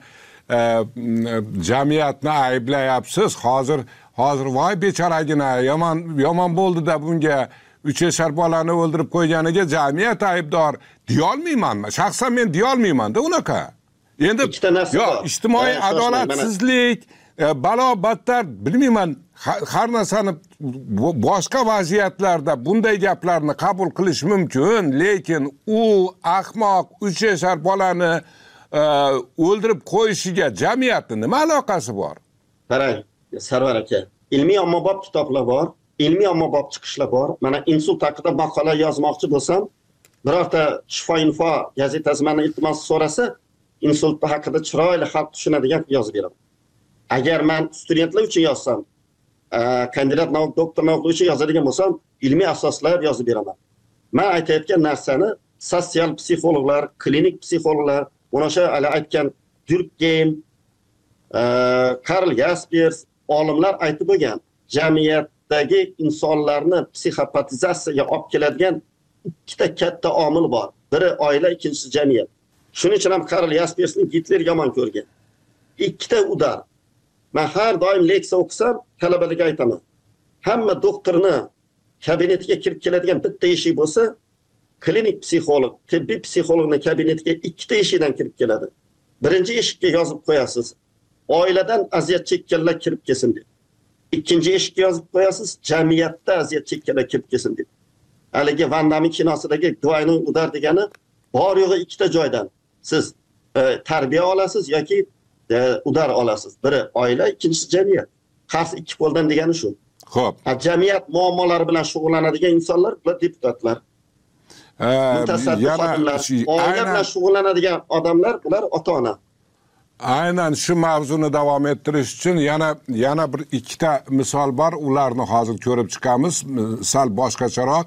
jamiyatni ayblayapsiz. Hozir hozir voy bechoragina yomon yomon bo'ldi-da bunga uch yashar bolani o'ldirib qo'yganiga jamiyat aybdor deya olmaymanmi? Shaxsan men deya olmayman-da unaqa. Endi yo'q, ijtimoiy adolatsizlik, balo battar bilmayman, har narsani boshqa vaziyatlarda bunday gaplarni qabul qilish mumkin, lekin u ahmoq uch yashar bolani o'ldirib qo'yishiga jamiyatning nima aloqasi bor? Qarang, Sarvar aka, ilmiy ommabop kitoblar bor, ilmiy ommabop chiqishlar bor. Mana insult haqida maqola yozmoqchi bo'lsam, birorta Shifo-info gazetasi mendan iltimos so'rasa, insult haqida chiroyli xalq tushunadigan yozib beraman. Agar men studentlar uchun yozsam, kandidat nauk, doktor nauk uchun yozadigan bo'lsam, ilmiy asoslab yozib beraman. Men aytayotgan narsani sotsial psixologlar, klinik psixologlar, o'sha hali aytgan Durkheim, Karl Jaspers, olimlar aytib bo'lgan, jamiyatdagi insonlarni psixopatizatsiyaga olib keladigan ikkita katta omil bor. Biri oila, ikkinchisi jamiyat. Shuning uchun ham Karl Jaspersni Hitler yomon ko'rgan. Ikkita udar. Men har doim leksiya o'qisam, talabalarga aytaman. Hamma doktorni kabinetiga kirib keladigan bitta eshik bo'lsa, klinik psixolog, tibbiy psixologni kabinetiga ikkita eshikdan kirib keladi. Birinchi eshikka yozib qo'yasiz, oiladan aziyat chekkanlar kirib kelsin deb. Ikkinchi eshikka yozib qo'yasiz, jamiyatda aziyat chekkanlar kirib kelsin deb. Haligi Van Damme kinosidagi Duayning udar degani bor yo'g'i ikkita joydan siz e, tarbiya olasiz yoki e, udar olasiz. Biri oila, ikkinchisi jamiyat. Qarshi ikki qo'ldan degani shu. Xo'p. Jamiyat muammolari bilan shug'ullanadigan insonlar bular deputatlar. Mutasaddi xodimlar, oila bilan shug'ullanadigan odamlar bular ota-ona. Aynan shu mavzuni davom ettirish uchun yana yana bir ikkita misol bor. Ularni hozir ko'rib chiqamiz. Sal boshqacharoq.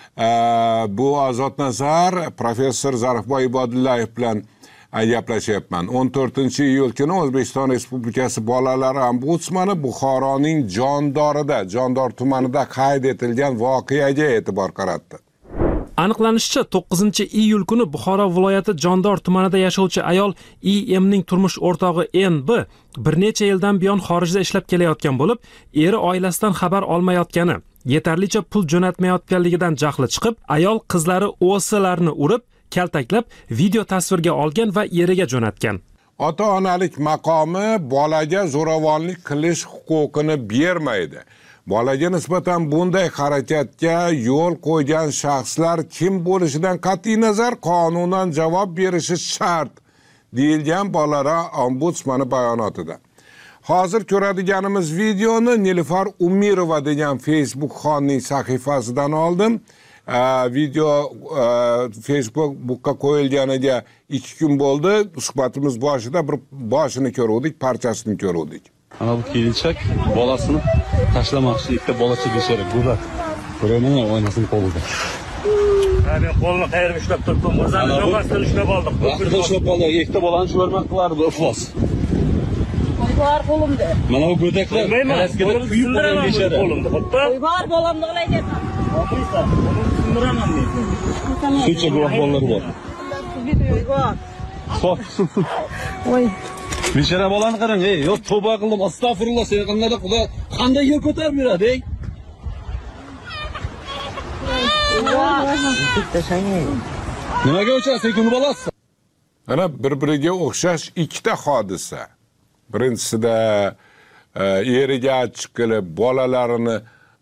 Bu Ozod Nazar professor Zarifboy Ibodullayev bilan gaplashyapman. o'n to'rtinchi iyul kuni O'zbekiston Respublikasi bolalar ombudsmani Buxoroning Jondorida, Jondor tumanida qayd etilgan voqeaga e'tibor qaratdi. Aniqlanishicha, to'qqizinchi iyul kuni Buxoro viloyati Jondor tumanida yashovchi ayol I M ning turmush o'rtog'i N B bir necha yildan buyon xorijda ishlab kelayotgan bo'lib, eri oilasidan xabar olmayotgani, yetarlicha pul jo'natmayotganligidan jahli chiqib, ayol qizlari O S'larni urib, kaltaklab, video tasvirga olgan va eriga jo'natgan. Ota-onalik maqomi bolaga zo'ravonlik qilish huquqini bermaydi. Bolaga nisbatan bunday harakatga yo'l qo'ygan shaxslar kim bo'lishidan qat'iy nazar qonunan javob berishi shart, deyilgan bolalar ombudsmani bayonotida. Hozir ko'radiganimiz videoni Nilufar Umirova degan Facebook xonning sahifasidan oldim. Video Facebook'ga qo'yilganiga ikki kun bo'ldi. Suhbatimiz boshida bir boshini ko'rdik, parchasini ko'rdik. Ana bu kelinchak bolasini tashlamoqchi, ikkita bolacha bechora gurat. Ko'raman, oynasini qo'lida. Ha, men qo'lni qayerga ushlab turibdim. O'zimni yoqasidan ushlab oldik. Vaqtida ushlab qoldik. Ikkita bolani shularman qilardi, iflos. Bor qo'limda. Mana bu go'daklar karaskada kuyib qolgan bechora. Qo'limda, xo'pmi? Bor bolamni qilay deb. O'qiysan. Sindiraman men. Shuncha guvoh bolalar bor. Bor. Sof. Voy. Bechora bolani qarang, ey, yo tavba qildim, astag'firulloh, sen qanday Xudo qanday yer ko'tarib yuradi, ey? Nimaga o'chasiz, kun bolasi? Ana bir-biriga o'xshash ikkita hodisa. Birinchisida eriga chiqilib bolalarini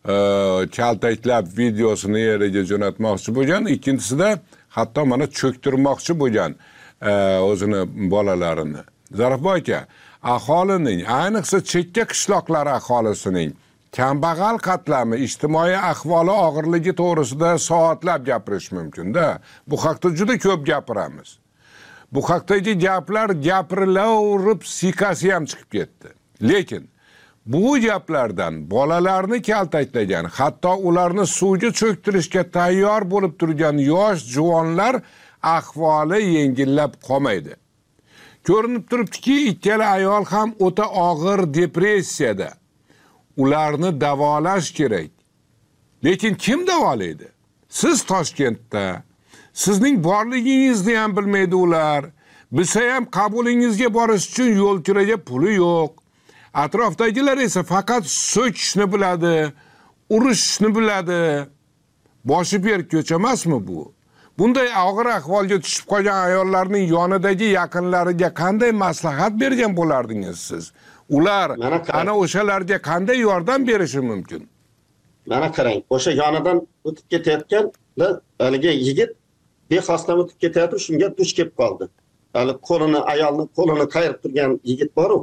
kaltaklab videosini eriga jo'natmoqchi bo'lgan, ikkinchisida hatto mana cho'ktirmoqchi bo'lgan o'zini bolalarini. Zarafboy aka, aholining, ayniqsa chekka qishloqlar aholisining kambag'al qatlami, ijtimoiy ahvoli og'irligi to'g'risida soatlab gapirish mumkin-da. Bu haqda juda ko'p gapiramiz. Bu haqdagi gaplar gapirilaverib sikasi ham chiqib ketdi. Lekin bu gaplardan bolalarni kaltaklagan, hatto ularni suvga cho'ktirishga tayyor bo'lib turgan yosh juvonlar ahvoli yengillab qolmaydi. Ko'rinib turibdiki, ikkala ayol ham o'ta og'ir depressiyada. Ularni davolash kerak. Lekin kim davolaydi? Siz Toshkentda, sizning borligingizni ham bilmaydi ular. Bilsa ham qabulingizga borish uchun yo'l kiraga puli yo'q. Atrofdagilar esa faqat so'kishni biladi, urishni biladi. Boshi berk ko'cha emasmi bu? Bunday og'ir ahvolga tushib qolgan ayollarning yonidagi yaqinlariga qanday maslahat bergan bo'lardingiz siz? Ular ana o'shalarga qanday yordam berishi mumkin? Mana qarang, o'sha yonidan o'tib ketayotgan haligi yigit bexosdan o'tib ketayotib, shunga duch kelib qoldi. Hali qo'lini, ayolning qo'lini qayirib turgan yigit bor-ku.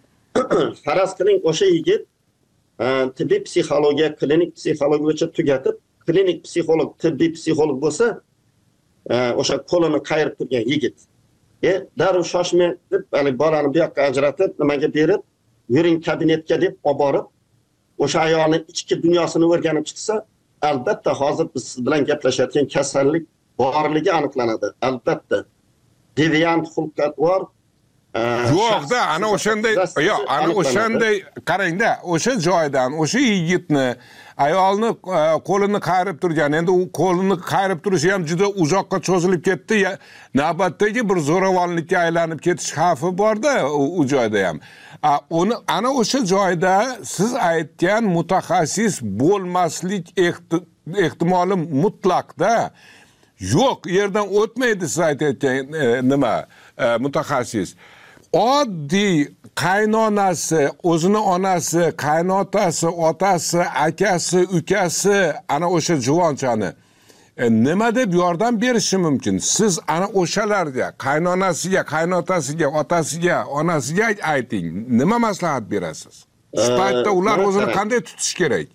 Faraz qiling, o'sha yigit tibbiy psixologiya, klinik psixologiya bo'yicha tugatib, klinik psixolog, tibbiy psixolog bo'lsa, o'sha qo'lini qayirib turgan yigit. E, darrov shoshmay deb, hali bolani bu yoqqa ajratib, nimaga berib, yuring kabinetga deb olib borib, o'sha ayolning ichki dunyosini o'rganib chiqsa, albatta hozir biz siz bilan gaplashayotgan kasallik borligi aniqlanadi. Albatta. Deviant xulqat bor. Yo'qda, ana o'shanday, yo'q, ana o'shanday qarangda, o'sha joydan, o'sha yigitni ayolni qo'lini qayirib turgan, endi u qo'lini qayirib turishi ham juda uzoqqa cho'zilib ketdi. Navbatdagi bir zo'ravonlikka aylanib ketish xavfi bor-da u joyda ham. Uni ana o'sha joyda siz aytgan mutaxassis bo'lmaslik ehtimoli mutlaqda. Yo'q, yerdan o'tmaydi siz aytayotgan nima mutaxassis. Oddiy qaynonasi, o'zini onasi, qaynotasi, otasi, akasi, ukasi ana o'sha juvonchani e, nima deb yordam berishi mumkin? Siz ana o'shalarga, qaynonasiga, qaynotasiga, otasiga, onasiga ayting. Nima maslahat berasiz? Shu paytda ular o'zini qanday tutish kerak?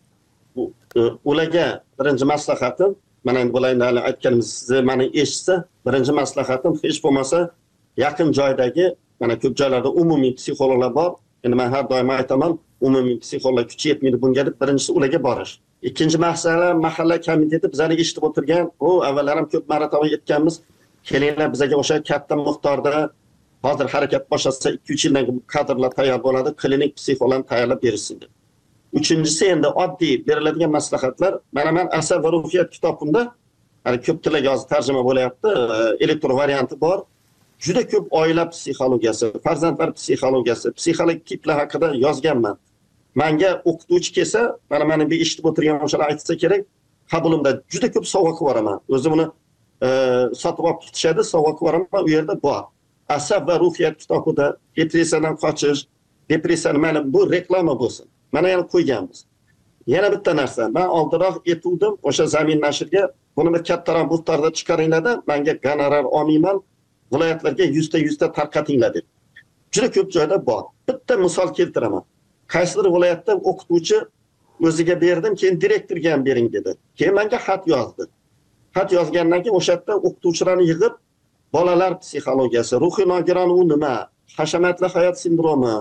Ularga birinchi maslahatim, mana endi bularni aytganimiz sizni mana eshitsa, birinchi maslahatim hech bo'lmasa yaqin joydagi mana ko'p joylarda umumiy psixologlar bor. Endi men har doim aytaman, umumiy psixologlar kuchi yetmaydi bunga deb birinchisi ularga borish. Ikkinchi masala mahalla komiteti bizlarni eshitib o'tirgan, u avvallar ham ko'p marotaba aytganmiz. Kelinglar bizga o'sha katta miqdorda hozir harakat boshlasa ikki uch yildan kadrlar tayyor bo'ladi, klinik psixologlarni tayyorlab berishsin deb. Uchinchisi endi oddiy beriladigan maslahatlar, mana men Asab va ruhiyat kitobimda hali ko'p tilga yozib tarjima bo'layapti, elektron varianti bor. Juda ko'p oila psixologiyasi, farzandlar psixologiyasi, psixologik tiplar haqida yozganman. Menga o'qituvchi kelsa, mana meni bir eshitib o'tirgan o'shalar aytsa kerak, qabulimda juda ko'p sovg'a qilib boraman. O'zim uni sotib olib ketishadi, sovg'a qilib boraman, u yerda bor. Asab va ruhiyat kitobida depressiyadan qochish, depressiyani mana bu reklama bo'lsin. Mana yana qo'yganmiz. Yana bitta narsa, men oldinroq aytuvdim o'sha Zamin nashrga, buni bir kattaroq miqdorda chiqaringlar-da, menga gonorar olmayman. Viloyatlarga yuzta yuzta tarqatinglar deb. Juda ko'p joyda bor. Bitta misol keltiraman. Qaysidir viloyatda o'qituvchi o'ziga berdim, keyin direktorga ham bering dedi. Keyin menga xat yozdi. Xat yozgandan keyin o'sha yerda o'qituvchilarni yig'ib, bolalar psixologiyasi, ruhiy nogiron u nima, hashamatli hayot sindromi,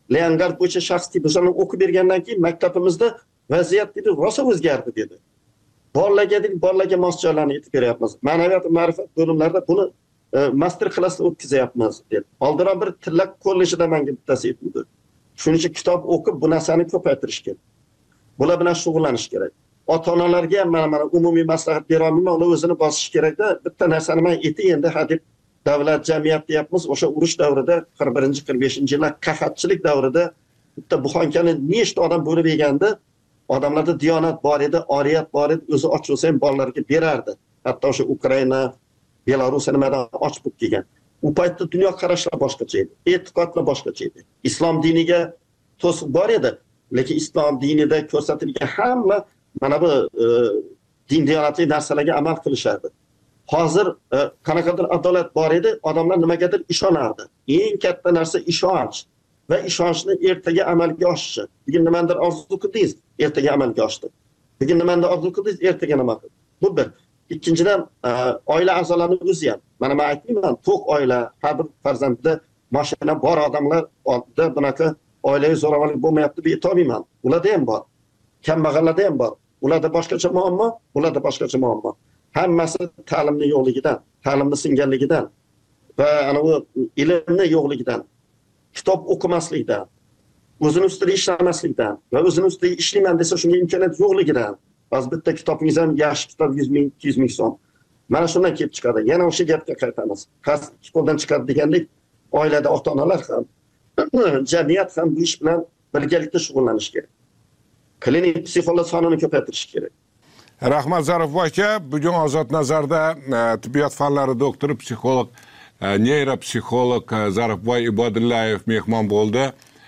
Leningrad bo'yicha shaxs tipini o'qib bergandan keyin maktabimizda vaziyat dedi rosa o'zgardi dedi. Bolalarga dedi, bolalarga mos joylarni yetib beryapmiz. Ma'naviyat va ma'rifat bo'limlarida buni e, master klassda o'tkazyapmiz dedi. Oldinroq bir tillak kollejida menga bittasi aytdi. Shuning uchun kitob o'qib bu narsani ko'paytirish kerak. Bular bilan shug'ullanish kerak. Ota-onalarga ham mana mana umumiy maslahat bera olmayman, ular o'zini bosish kerakda. Bitta narsani men aytay endi hadeb davlat jamiyat deyapmiz. O'sha urush davrida qirq birinchi qirq beshinchi yillar qahatchilik davrida bitta buxonkani nechta odam bo'lib yeganda odamlarda diyonat bor edi, oriyat bor edi, o'zi och bo'lsa ham bolalarga berardi. Hatto o'sha Ukraina, Belarus nimadan och bo'lib kelgan. U paytda dunyo qarashlar boshqacha edi, e'tiqodlar boshqacha edi. Islom diniga to'siq bor edi, lekin islom dinida ko'rsatilgan hamma mana bu e, din diyonatli narsalarga amal qilishardi. Hozir e, qanaqadir adolat bor edi, odamlar nimagadir ishonardi. Eng katta narsa ishonch va ishonchni ertaga amalga oshishi. Bugun nimadir orzu qildingiz, ertaga amalga oshdi. Bugun nimadir orzu qildingiz, ertaga nima qildi. Bu bir. Ikkinchidan e, oila a'zolarining o'zi ham. Mana men aytmayman, to'q oila, har bir farzandda mashina bor odamlarda bunaqa oilaviy zo'ravonlik bo'lmayapti deb aytolmayman. Ularda ham bor. Kambag'allarda ham bor. Ularda boshqacha muammo, ularda boshqacha muammo. Hammasi ta'limni yo'qligidan, ta'limni singanligidan va ana u ilmni yo'qligidan, kitob o'qimaslikdan, o'zini ustida ishlamaslikdan va o'zini ustida ishlayman desa shunga imkoniyat yo'qligidan. Ba'zi bitta kitobingiz ham yaxshi kitob yuz ming, ikki yuz ming so'm. Mana shundan kelib chiqadi. Yana o'sha gapga qaytamiz. Qas qo'ldan chiqadi degandek, oilada ota-onalar ham, jamiyat ham bu ish bilan birgalikda shug'ullanish kerak. Klinik psixolog sonini ko'paytirish kerak. Rahmat Zarifboy aka, bugun Ozod Nazarda tibbiyot fanlari doktori, psixolog, neyropsixolog Zarifboy Ibodullayev mehmon bo'ldi.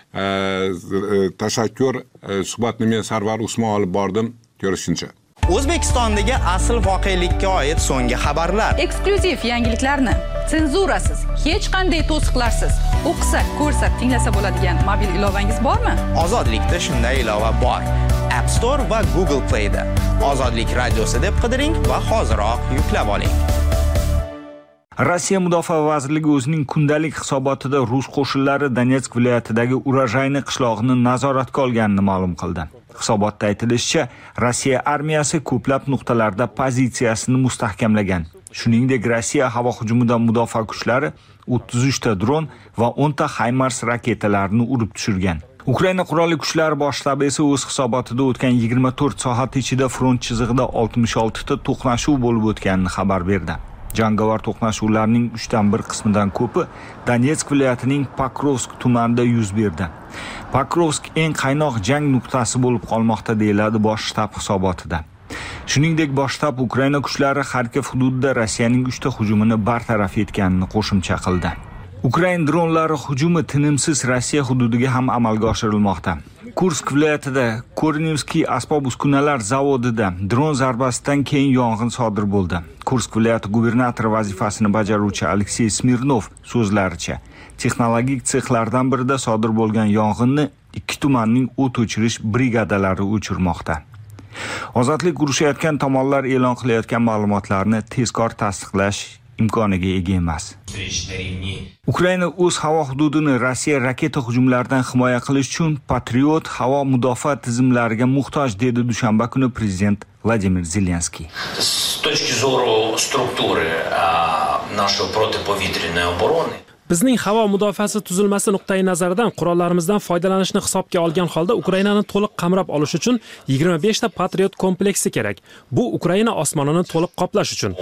Tashakkur. Suhbatni men Sarvar Usmon olib bordim. Ko'rishguncha. O'zbekistondagi asl voqelikka oid so'nggi xabarlar. Eksklyuziv yangiliklarni senzurasiz, hech qanday to'siqlarsiz o'qisak, ko'rsak, tinglasa bo'ladigan mobil ilovangiz bormi? Ozodlikda shunday ilova bor. App Store va Google Play'da. Ozodlik radiosi deb qidiring va hoziroq yuklab oling. Rossiya Mudofaa vazirligi o'zining kundalik hisobotida rus qo'shinlari Donetsk viloyatidagi Urajayni qishlog'ini nazoratga olganini ma'lum qildi. Hisobotda aytilishicha, Rossiya armiyasi ko'plab nuqtalarda pozitsiyasini mustahkamlagan. Shuningdek, Rossiya havo hujumidan mudofaa kuchlari o'ttiz uch ta dron va o'n ta HIMARS raketalarini urib tushirgan. Ukraina qurolli kuchlari bosh shtabi esa o'z hisobotida o'tgan yigirma to'rt soat ichida front chizig'ida oltmish olti ta to'qnashuv bo'lib o'tganini xabar berdi. Jangovar to'qnashuvlarning uch dan bir qismidan ko'pi Donetsk viloyatining Pokrovsk tumanida yuz berdi. Pokrovsk eng qaynoq jang nuqtasi bo'lib qolmoqda deyiladi bosh shtab hisobotida. Shuningdek, bosh shtab Ukraina kuchlari Xarkov hududida Rossiyaning uch ta hujumini bartaraf etganini qo'shimcha qildi. Ukraina dronlari hujumi tinimsiz Rossiya hududiga ham amalga oshirilmoqda. Kursk viloyatida Kornivskiy asbob-uskunalar zavodida dron zarbasidan keyin yong'in sodir bo'ldi. Kursk viloyati gubernatori vazifasini bajaruvchi Aleksey Smirnov so'zlaricha, texnologik sexlardan birida sodir bo'lgan yong'inni ikki tumanning o't o'chirish brigadalari o'chirmoqda. Ozodlik urushayotgan tomonlar e'lon qilayotgan ma'lumotlarni tezkor tasdiqlash imkoniga ega emas. Ukraina o'z havo hududini Rossiya raketa hujumlaridan himoya qilish uchun Patriot havo mudofaa tizimlariga muhtoj dedi dushanba kuni prezident Vladimir Zelenskiy. С точки зрения структуры нашей противоповітряної обороны Bizning havo mudofaasi tuzilmasi nuqtai nazaridan qurollarimizdan foydalanishni hisobga olgan holda Ukrainani to'liq qamrab olish uchun yigirma besh ta Patriot kompleksi kerak. Bu Ukraina osmonini to'liq qoplash uchun.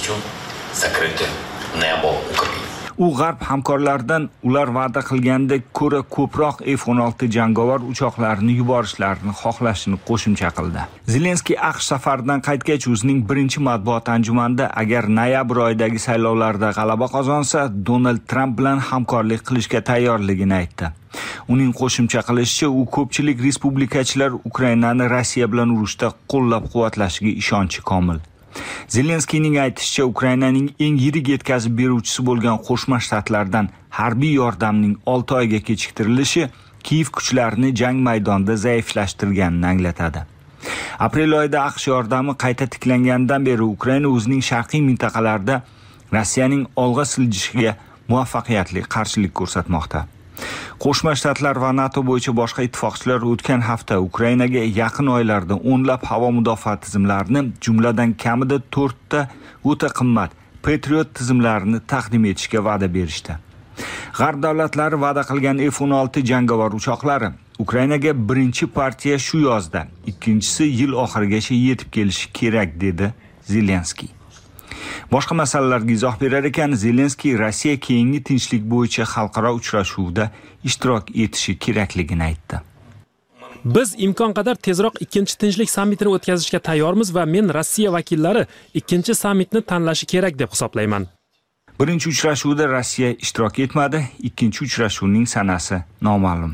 U g'arb hamkorlaridan ular va'da qilgandek ko'ra ko'proq F o'n olti jangovar uchoqlarini yuborishlarini xohlashini qo'shimcha qildi. Zelenskiy AQSh safaridan qaytgach o'zining birinchi matbuot anjumanida agar noyabr oyidagi saylovlarda g'alaba qozonsa, Donald Tramp bilan hamkorlik qilishga tayyorligini aytdi. Uning qo'shimcha qilishicha, u ko'pchilik respublikachilar Ukrainani Rossiya bilan urushda qo'llab-quvvatlashiga ishonchi komil. Zelenskiyning aytishicha, Ukrainaning eng yirik yetkazib beruvchisi bo'lgan Qo'shma Shtatlardan harbiy yordamning olti oyga kechiktirilishi Kiyev kuchlarini jang maydonida zaiflashtirganini anglatadi. Aprel oyida AQSh yordami qayta tiklangandan beri Ukraina o'zining sharqiy mintaqalarida Rossiyaning olg'a siljishiga muvaffaqiyatli qarshilik ko'rsatmoqda. Qo'shma Shtatlar va NATO bo'yicha boshqa ittifoqchilar o'tgan hafta Ukrainaga yaqin oylarda o'nlab havo mudofaa tizimlarini, jumladan kamida to'rtta o'ta qimmat Patriot tizimlarini taqdim etishga va'da berishdi. G'arb davlatlari va'da qilgan F o'n olti jangovar uchoqlari Ukrainaga birinchi partiya shu yozda, ikkinchisi yil oxirigacha yetib kelishi kerak dedi Zelenskiy. Boshqa masalalarga izoh berar ekan, Zelenskiy Rossiya keyingi tinchlik bo'yicha xalqaro uchrashuvda ishtirok etishi kerakligini aytdi. Biz imkon qadar tezroq ikkinchi tinchlik sammitini o'tkazishga tayyormiz va men Rossiya vakillari ikkinchi sammitni tanlashi kerak deb hisoblayman. Birinchi uchrashuvda Rossiya ishtirok etmadi, ikkinchi uchrashuvning sanasi noma'lum.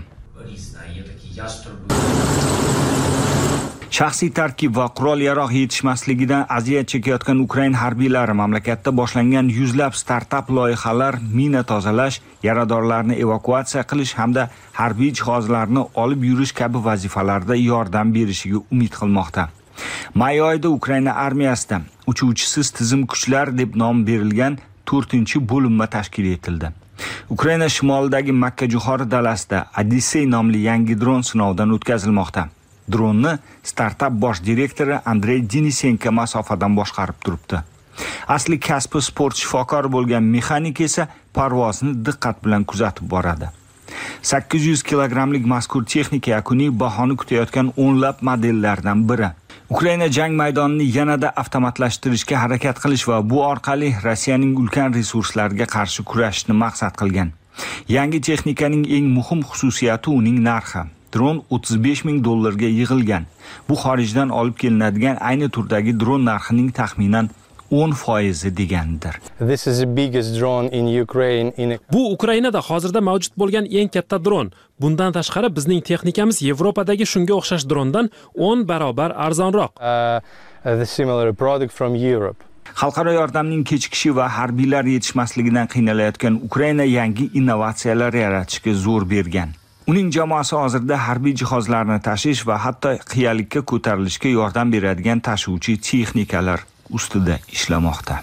Shaxsiy tarkib va qurol-yarog' yetishmasligidan aziyat chekayotgan Ukraina harbiylari mamlakatda boshlangan yuzlab startap loyihalar, mina tozalash, yaradorlarni evakuatsiya qilish hamda harbiy jihozlarni olib yurish kabi vazifalarda yordam berishiga umid qilmoqda. May oyida Ukraina armiyasida uchuvchisiz tizim kuchlar deb nom berilgan to'rtinchi bo'linma tashkil etildi. Ukraina shimolidagi Makkajo'xori dalasida Odissey nomli yangi dron sinovdan o'tkazilmoqda. Dronni startap bosh direktori Andrey Denisenko masofadan boshqarib turibdi. Asli kasbi sport shifokori bo'lgan mexanik esa parvozni diqqat bilan kuzatib boradi. sakkiz yuz kilogrammlik mazkur texnika yakuniy bahoni kutayotgan o'nlab modellardan biri. Ukraina jang maydonini yanada avtomatlashtirishga harakat qilish va bu orqali Rossiyaning ulkan resurslariga qarshi kurashishni maqsad qilgan. Yangi texnikaning eng muhim xususiyati uning narxi. Dron o'ttiz besh ming dollarga yig'ilgan. Bu xorijdan olib kelinadigan ayni turdagi dron narxining taxminan o'n foiz degandir. This is the biggest drone in Ukraine in a... Bu Ukrainada hozirda mavjud bo'lgan eng katta dron. Bundan tashqari bizning texnikamiz Yevropadagi shunga o'xshash drondan o'n barobar arzonroq. Uh, the similar product from Europe. Xalqaro yordamning kechikishi va harbiylar yetishmasligidan qiynalayotgan Ukraina yangi innovatsiyalar yaratishga zo'r bergan. Uning jamoasi hozirda harbiy jihozlarni tashish va hatto qiyalikka ko'tarilishga yordam beradigan tashuvchi texnikalar ustida ishlamoqda.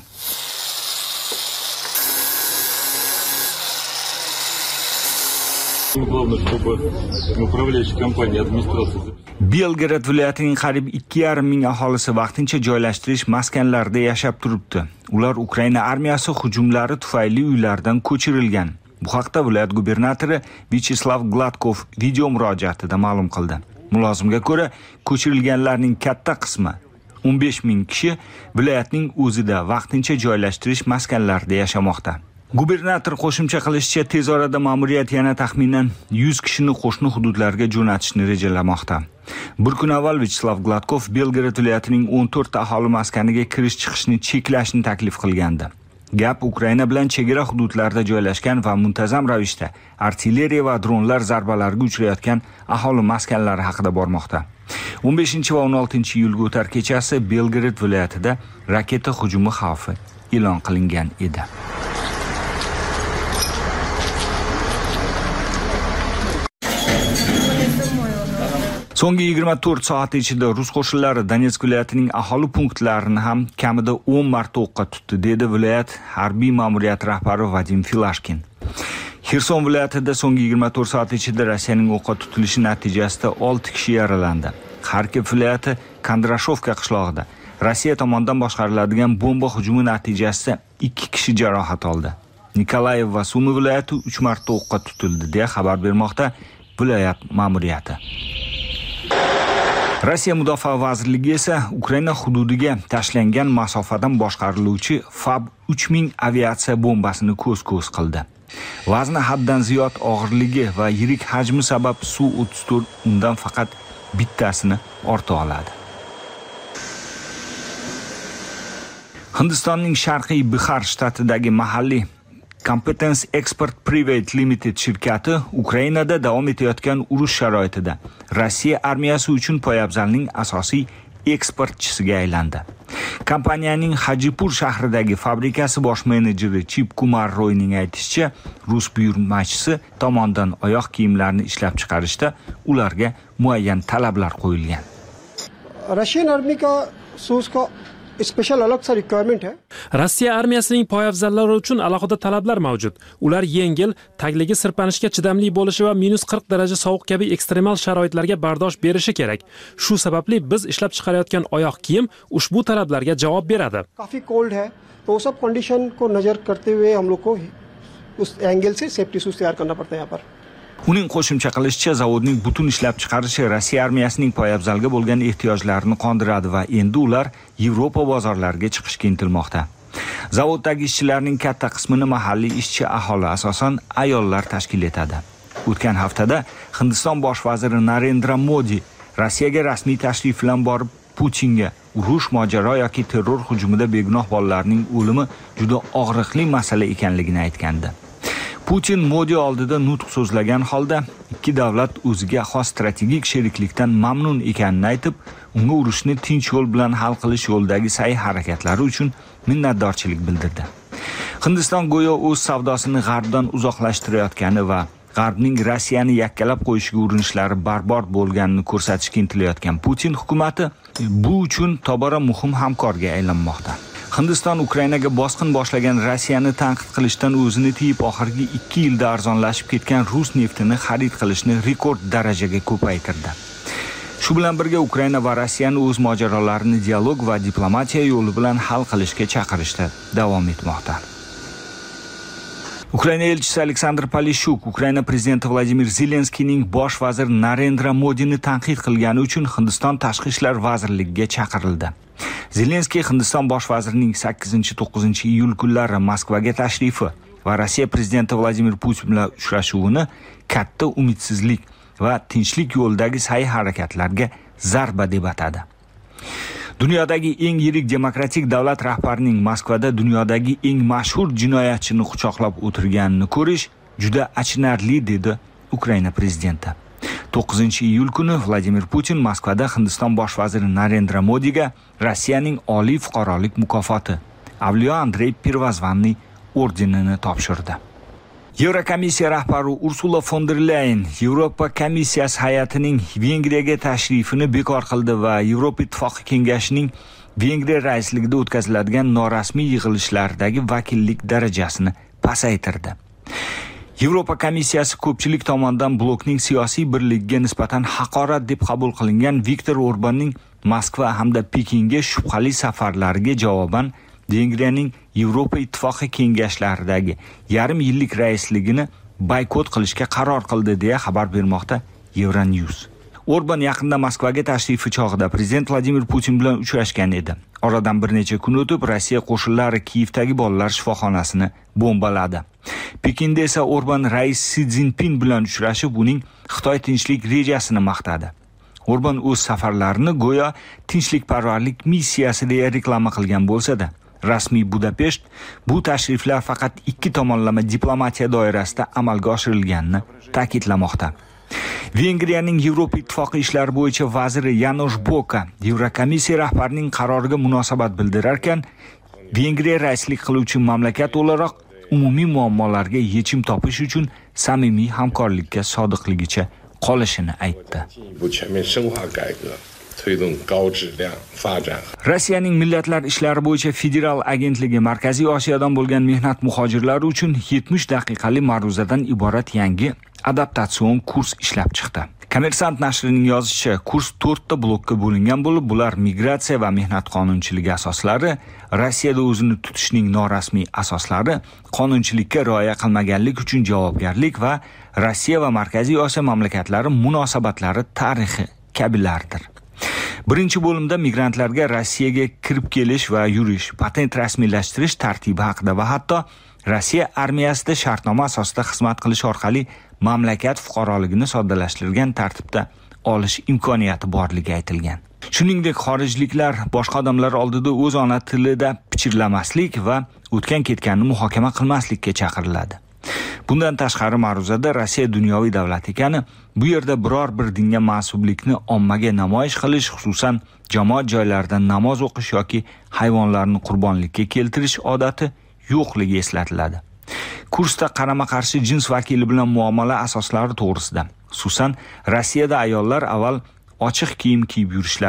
Belgrad viloyatining qariyb ikki yarim ming aholisi vaqtincha joylashtirish maskanlarida yashab turibdi. Ular Ukraina armiyasi hujumlari tufayli uylaridan ko'chirilgan. Bu haqda viloyat gubernatori Vyacheslav Gladkov video murojaatida ma'lum qildi. Mulozimga ko'ra, ko'chirilganlarning katta qismi o'n besh ming kishi viloyatning o'zida vaqtincha joylashtirish maskanlarida yashamoqda. Gubernator qo'shimcha qilishicha, tez orada ma'muriyat yana taxminan yuz kishini qo'shni hududlarga jo'natishni rejalamoqda. Bir kun avval Vyacheslav Gladkov Belgrad viloyatining o'n to'rtta aholi maskaniga kirish-chiqishni cheklashni taklif qilgandi. Gap Ukraina bilan chegara hududlarda joylashgan va muntazam ravishda artilleriya va dronlar zarbalariga uchrayotgan aholi maskanlari haqida bormoqda. o'n beshinchi va o'n oltinchi iyulga o'tar kechasi Belgrad viloyatida raketa hujumi xavfi e'lon qilingan edi. So'nggi yigirma to'rt soat ichida rus qo'shinlari Donetsk viloyatining aholi punktlarini ham kamida o'n marta o'qqa tutdi, dedi viloyat harbiy ma'muriyati rahbari Vadim Filashkin. Xerson viloyatida so'nggi yigirma to'rt soat ichida Rossiyaning o'qqa tutilishi natijasida olti kishi yaralandi. Kharkiv viloyati Kondrashovka qishlog'ida Rossiya tomonidan boshqariladigan bomba hujumi natijasida ikki kishi jarohat oldi. Nikolayev va Sumi viloyati uch marta o'qqa tutildi, deya xabar bermoqda viloyat ma'muriyati. Rossiya Mudofaa vazirligi esa Ukraina hududiga tashlangan masofadan boshqariluvchi Fab uch ming aviatsiya bombasini ko'z-ko'z qildi. Vazni haddan ziyod og'irligi va yirik hajmi sabab Su o'ttiz to'rt undan faqat bittasini orta oladi. Hindistonning Sharqiy Bihar shtatidagi mahalliy Competence Export Private Limited shirkati Ukrainada davom etayotgan urush sharoitida Rossiya armiyasi uchun poyabzalning asosiy eksportchisiga aylandi. Kompaniyaning Hajipur shahridagi fabrikasi bosh menejeri Chip Kumar Royning aytishicha, rus buyurtmachisi tomonidan oyoq kiyimlarini ishlab chiqarishda ularga muayyan talablar qo'yilgan. Российская армия so'zga special अलग सा रिक्वायरमेंट है। Rossiya armiyasining poyabzallari uchun alohida talablar mavjud. Ular yengil, tagligi sirpanishga chidamli bo'lishi va minus qirq daraja sovuq kabi ekstremal sharoitlarga bardosh berishi kerak. Shu sababli biz ishlab chiqarayotgan oyoq kiyim ushbu talablarga javob beradi. काफी cold है तो वो सब कंडीशन को नजर करते हुए हम लोग को उस एंगल से सेफ्टी शूज तैयार करना पड़ता है यहाँ पर। Uning qo'shimcha qilishicha, zavodning butun ishlab chiqarishi Rossiya armiyasining poyabzalga bo'lgan ehtiyojlarini qondiradi va endi ular Yevropa bozorlariga chiqishga intilmoqda. Zavoddagi ishchilarning katta qismini mahalliy ishchi aholi, asosan ayollar tashkil etadi. O'tgan haftada Hindiston bosh vaziri Narendra Modi Rossiyaga rasmiy tashrif bilan borib Putinga urush, mojaro yoki terror hujumida begunoh bolalarning o'limi juda og'riqli masala ekanligini aytgandi. Putin Modi oldida nutq so'zlagan holda ikki davlat o'ziga xos strategik sheriklikdan mamnun ekanini aytib, unga urushni tinch yo'l bilan hal qilish yo'lidagi sa'y harakatlari uchun minnatdorchilik bildirdi. Hindiston go'yo o'z savdosini G'arbdan uzoqlashtirayotgani va G'arbning Rossiyani yakkalab qo'yishga urinishlari barbod bo'lganini ko'rsatishga intilayotgan Putin hukumatı bu uchun tobora muhim hamkorga aylanmoqda. Hindiston Ukrainaga bosqin boshlagan Rossiyani tanqid qilishdan o'zini tiyib, oxirgi ikki yilda arzonlashib ketgan rus neftini xarid qilishni rekord darajaga ko'paytirdi. Shu bilan birga Ukraina va Rossiyani o'z mojarolarini dialog va diplomatiya yo'li bilan hal qilishga chaqirishda davom etmoqda. Ukraina elchisi Aleksandr Polishchuk Ukraina prezidenti Vladimir Zelenskiyning bosh vazir Narendra Modini tanqid qilgani uchun Hindiston tashqi ishlar vazirligiga chaqirildi. Zelenskiy Hindiston bosh vazirining sakkizinchi to'qqizinchi iyul kunlari Moskvaga tashrifi va Rossiya prezidenti Vladimir Putin bilan uchrashuvini katta umidsizlik va tinchlik yo'lidagi sa'y harakatlarga zarba deb atadi. Dunyodagi eng yirik demokratik davlat rahbarining Moskvada dunyodagi eng mashhur jinoyatchini quchoqlab o'tirganini ko'rish juda achinarli, dedi Ukraina prezidenti. to'qqizinchi iyul kuni Vladimir Putin Moskvada Hindiston bosh vaziri Narendra Modiga Rossiyaning oliy fuqarolik mukofoti Avliyo Andrey Pirvazvanniy ordenini topshirdi. Yevrokomissiya rahbari Ursula von der Leyen Yevropa komissiyasi hay'atining Vengriyaga tashrifini bekor qildi va Yevropa ittifoqi kengashining Vengriya raisligida o'tkaziladigan norasmiy yig'ilishlardagi vakillik darajasini pasaytirdi. Yevropa komissiyasi ko'pchilik tomonidan blokning siyosiy birligiga nisbatan haqorat deb qabul qilingan Viktor Orbanning Moskva hamda Pekinga shubhali safarlariga javoban Vengriyaning Yevropa ittifoqi kengashlaridagi yarim yillik raisligini boykot qilishga qaror qildi deya xabar bermoqda Euronews. Orban yaqinda Moskvaga tashrifi chog'ida prezident Vladimir Putin bilan uchrashgan edi. Oradan bir necha kun o'tib Rossiya qo'shinlari Kiyevdagi bolalar shifoxonasini bombaladi. Pekinda esa Orban rais Si Szinpin bilan uchrashib, uning Xitoy tinchlik rejasini maqtadi. Orban o'z safarlarini go'yo tinchlikparvarlik missiyasi deya reklama qilgan bo'lsa-da, rasmiy Budapesht bu tashriflar faqat ikki tomonlama diplomatiya doirasida amalga oshirilganini ta'kidlamoqda. Vengriyaning Yevropa ittifoqi ishlari bo'yicha vaziri Janusz Boka Yevrokomissiya rahbarining qaroriga munosabat bildirarkan, Vengriya raislik qiluvchi mamlakat o'laroq umumiy muammolarga yechim topish uchun samimiy hamkorlikka sodiqligicha qolishini aytdi. Rossiyaning Millatlar ishlari bo'yicha federal agentligi Markaziy Osiyodan bo'lgan mehnat muhojirlari uchun yetmish daqiqalik ma'ruzadan iborat yangi adaptatsion kurs ishlab chiqdi. Kommersant nashrining yozishicha, kurs to'rtta blokka bo'lingan bo'lib, bular migratsiya va mehnat qonunchiligi asoslari, Rossiyada o'zini tutishning norasmiy asoslari, qonunchilikka rioya qilmaganlik uchun javobgarlik va Rossiya va Markaziy Osiyo mamlakatlari munosabatlari tarixi kabilardir. Birinchi bo'limda migrantlarga Rossiyaga kirib kelish va yurish, patent rasmiylashtirish tartibi haqida va hatto Rossiya armiyasida shartnoma asosida xizmat qilish orqali mamlakat fuqaroligini soddalashtirilgan tartibda olish imkoniyati borligi aytilgan. Shuningdek, xorijliklar boshqa odamlar oldida o'z ona tilida pichirlamaslik va o'tgan ketganni muhokama qilmaslikka chaqiriladi. Bundan tashqari ma'ruzada Rossiya dunyoviy davlat ekani, bu yerda biror bir dinga mansublikni ommaga namoyish qilish, xususan jamoat joylarida namoz o'qish yoki hayvonlarni qurbonlikka keltirish odati yo'qligi eslatiladi. Kursda qarama-qarshi jins vakili bilan muomala asoslari to'g'risida, xususan Rossiyada ayollar avval ochiq kiyim kiyib yurishlari,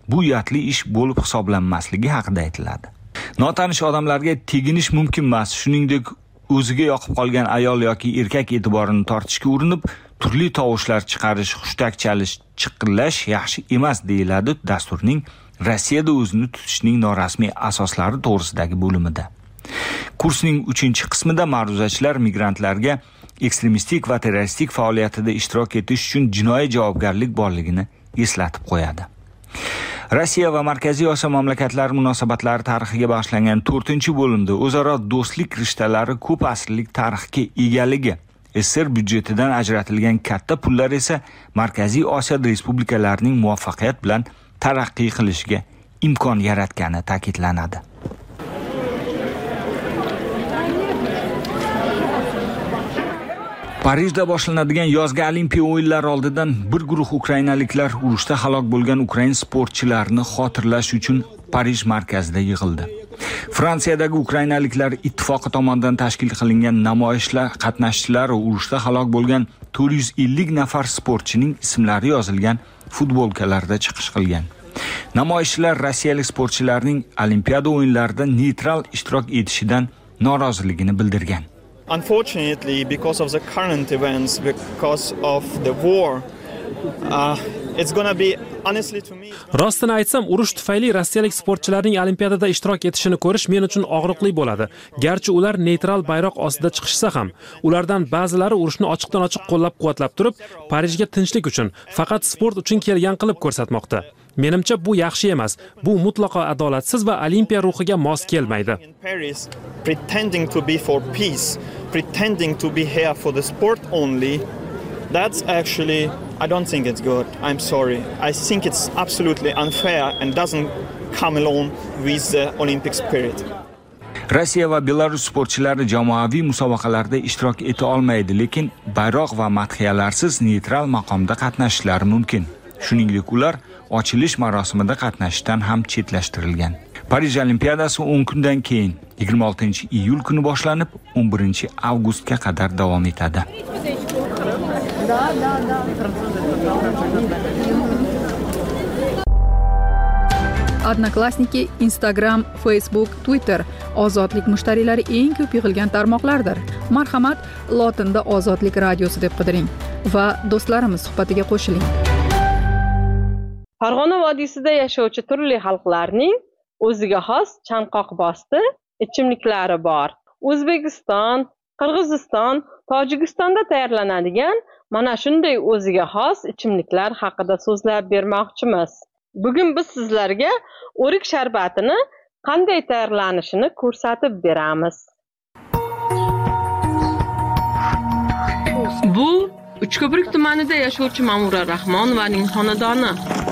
bu uyatli ish bo'lib hisoblanmasligi haqida aytiladi. Notanish odamlarga teginish mumkin emas, shuningdek o'ziga yoqib qolgan ayol yoki erkak e'tiborini tortishga urinib, turli tovushlar chiqarish, hushtak chalish, chiqillash yaxshi emas deyiladi dasturning Rossiyada o'zini tutishning norasmiy asoslari to'g'risidagi bo'limida. Kursning uchinchi qismida ma'ruzachilar migrantlarga ekstremistik va terroristik faoliyatida ishtirok etish uchun jinoiy javobgarlik borligini eslatib qo'yadi. Rossiya va Markaziy Osiyo mamlakatlari munosabatlari tarixiga bag'ishlangan to'rtinchi bo'limda o'zaro do'stlik rishtalari ko'p asrlik tarixga egaligi, S S R byudjetidan ajratilgan katta pullar esa Markaziy Osiyo respublikalarining muvaffaqiyat bilan taraqqiy qilishiga imkon yaratgani ta'kidlanadi. Parijda boshlanadigan yozgi Olimpiya o'yinlari oldidan bir guruh ukrainaliklar urushda halok bo'lgan ukrain sportchilarini xotirlash uchun Parij markazida yig'ildi. Fransiyadagi ukrainaliklar ittifoqi tomonidan tashkil qilingan namoyishlar qatnashchilari urushda halok bo'lgan to'rt yuz ellik nafar sportchining ismlari yozilgan futbolkalarda chiqish qilgan. Namoyishchilar rossiyalik sportchilarning Olimpiada o'yinlarida neytral ishtirok etishidan noroziligini bildirgan. Unfortunately, because of the current events, because of the war, uh, it's going to be honestly to me. Rostini aytsam, urush tufayli rossiyalik sportchilarning Olimpiadada ishtirok etishini ko'rish men uchun og'riqli bo'ladi. Garchi ular neytral bayroq ostida chiqishsa ham, ulardan ba'zilari urushni ochiqdan-ochiq qo'llab-quvvatlab turib, Parijga tinchlik uchun, faqat sport uchun kelgan qilib ko'rsatmoqda. Menimcha bu yaxshi emas. Bu mutlaqo adolatsiz va Olimpiya ruhiga mos kelmaydi. Pretending to be for peace, pretending to be here for the sport only, that's actually, I don't think it's good. I'm sorry. I think it's absolutely unfair and doesn't come along with the Olympic spirit. Rossiya va Belarus sportchilari jamoaviy musobaqalarda ishtirok eta olmaydi, lekin bayroq va madhiyalarsiz neytral maqomda qatnashishlari mumkin. Shuningdek, ular ochilish marosimida qatnashishdan ham chetlashtirilgan. Parij Olimpiadasi o'n kundan keyin yigirma oltinchi iyul kuni boshlanib, o'n birinchi avgustga qadar davom etadi. Odnoklassniki, Instagram, Facebook, Twitter ozodlik mushtariylari eng ko'p yig'ilgan tarmoqlardir. Marhamat, lotinda Ozodlik radiosi deb qidiring va do'stlarimiz suhbatiga qo'shiling. Farg'ona vodiysida yashovchi turli xalqlarning o'ziga xos chanqoqbosti ichimliklari bor. O'zbekiston, Qirg'iziston, Tojikistonda tayyorlanadigan mana shunday o'ziga xos ichimliklar haqida so'zlab bermoqchimiz. Bugun biz sizlarga o'rik sharbatini qanday tayyorlanishini ko'rsatib beramiz. Bu Uchko'prik tumanida yashovchi Ma'mura Rahmonovaning xonadoni.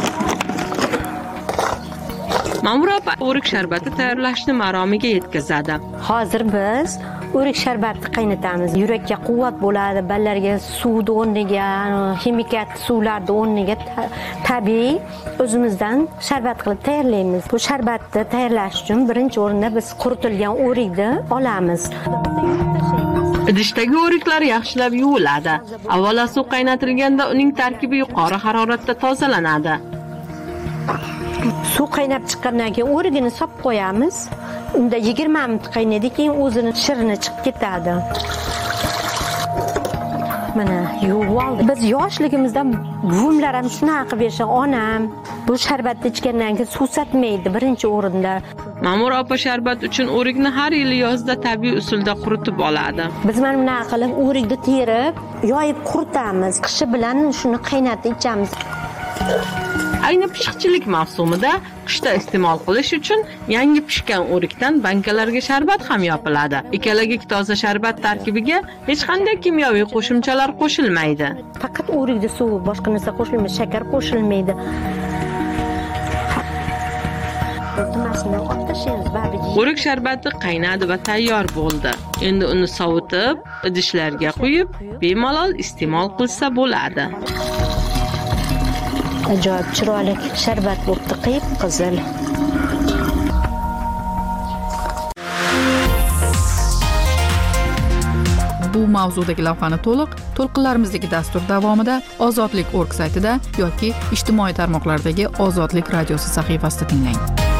Ma'mura opa o'rik sharbati tayyorlashni maromiga yetkazadi. Hozir biz o'rik sharbatni qaynatamiz. Yurakka quvvat bo'ladi, ballarga suvni o'rniga, ximikat suvlarni o'rniga tabiiy o'zimizdan sharbat qilib tayyorlaymiz. Bu sharbatni tayyorlash uchun birinchi o'rinda biz quritilgan o'rikni olamiz. Idishdagi o'riklar yaxshilab yuviladi. Avvalo suv qaynatilganda uning tarkibi yuqori haroratda tozalanadi. Suv qaynab chiqqandan keyin o'rigini solib qo'yamiz. Unda yigirma minut qaynaydi, keyin o'zini shirini chiqib ketadi. Mana yuvib oldik. Biz yoshligimizda buvimlar ham shunaqa qilib berishgan, onam. Bu sharbatni ichgandan keyin suv satmaydi birinchi o'rinda. Ma'mur opa sharbat uchun o'rikni har yil yozda tabiiy usulda quritib oladi. Biz mana bunaqa qilib o'rikni terib, yoyib quritamiz. Qishi bilan shuni qaynatib ichamiz. Ayni pishiqchilik mavsumida qishda iste'mol qilish uchun yangi pishgan o'rikdan bankalarga sharbat ham yopiladi. Ikkalagik toza sharbat tarkibiga hech qanday kimyoviy qo'shimchalar qo'shilmaydi. Faqat o'rikda suv, boshqa narsa qo'shilmaydi, shakar qo'shilmaydi. O'rik sharbati qaynadi va tayyor bo'ldi. Endi uni sovutib, idishlarga quyib, bemalol iste'mol qilsa bo'ladi. Ajoyib chiroyli sharbat bo'ldi, qip-qizil. Bu mavzudagi lavhani to'liq to'lqinlarimizdagi dastur davomida ozodlik точка org saytida yoki ijtimoiy tarmoqlardagi Ozodlik radiosi sahifasida tinglang.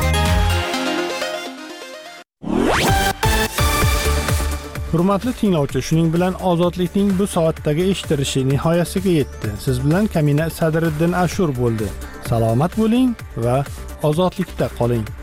Hurmatli tinglovchi, shuning bilan ozodlikning bu soatdagi eshittirishi nihoyasiga yetdi. Siz bilan Kamina Sadriddin Ashur bo'ldi. Salomat bo'ling va ozodlikda qoling.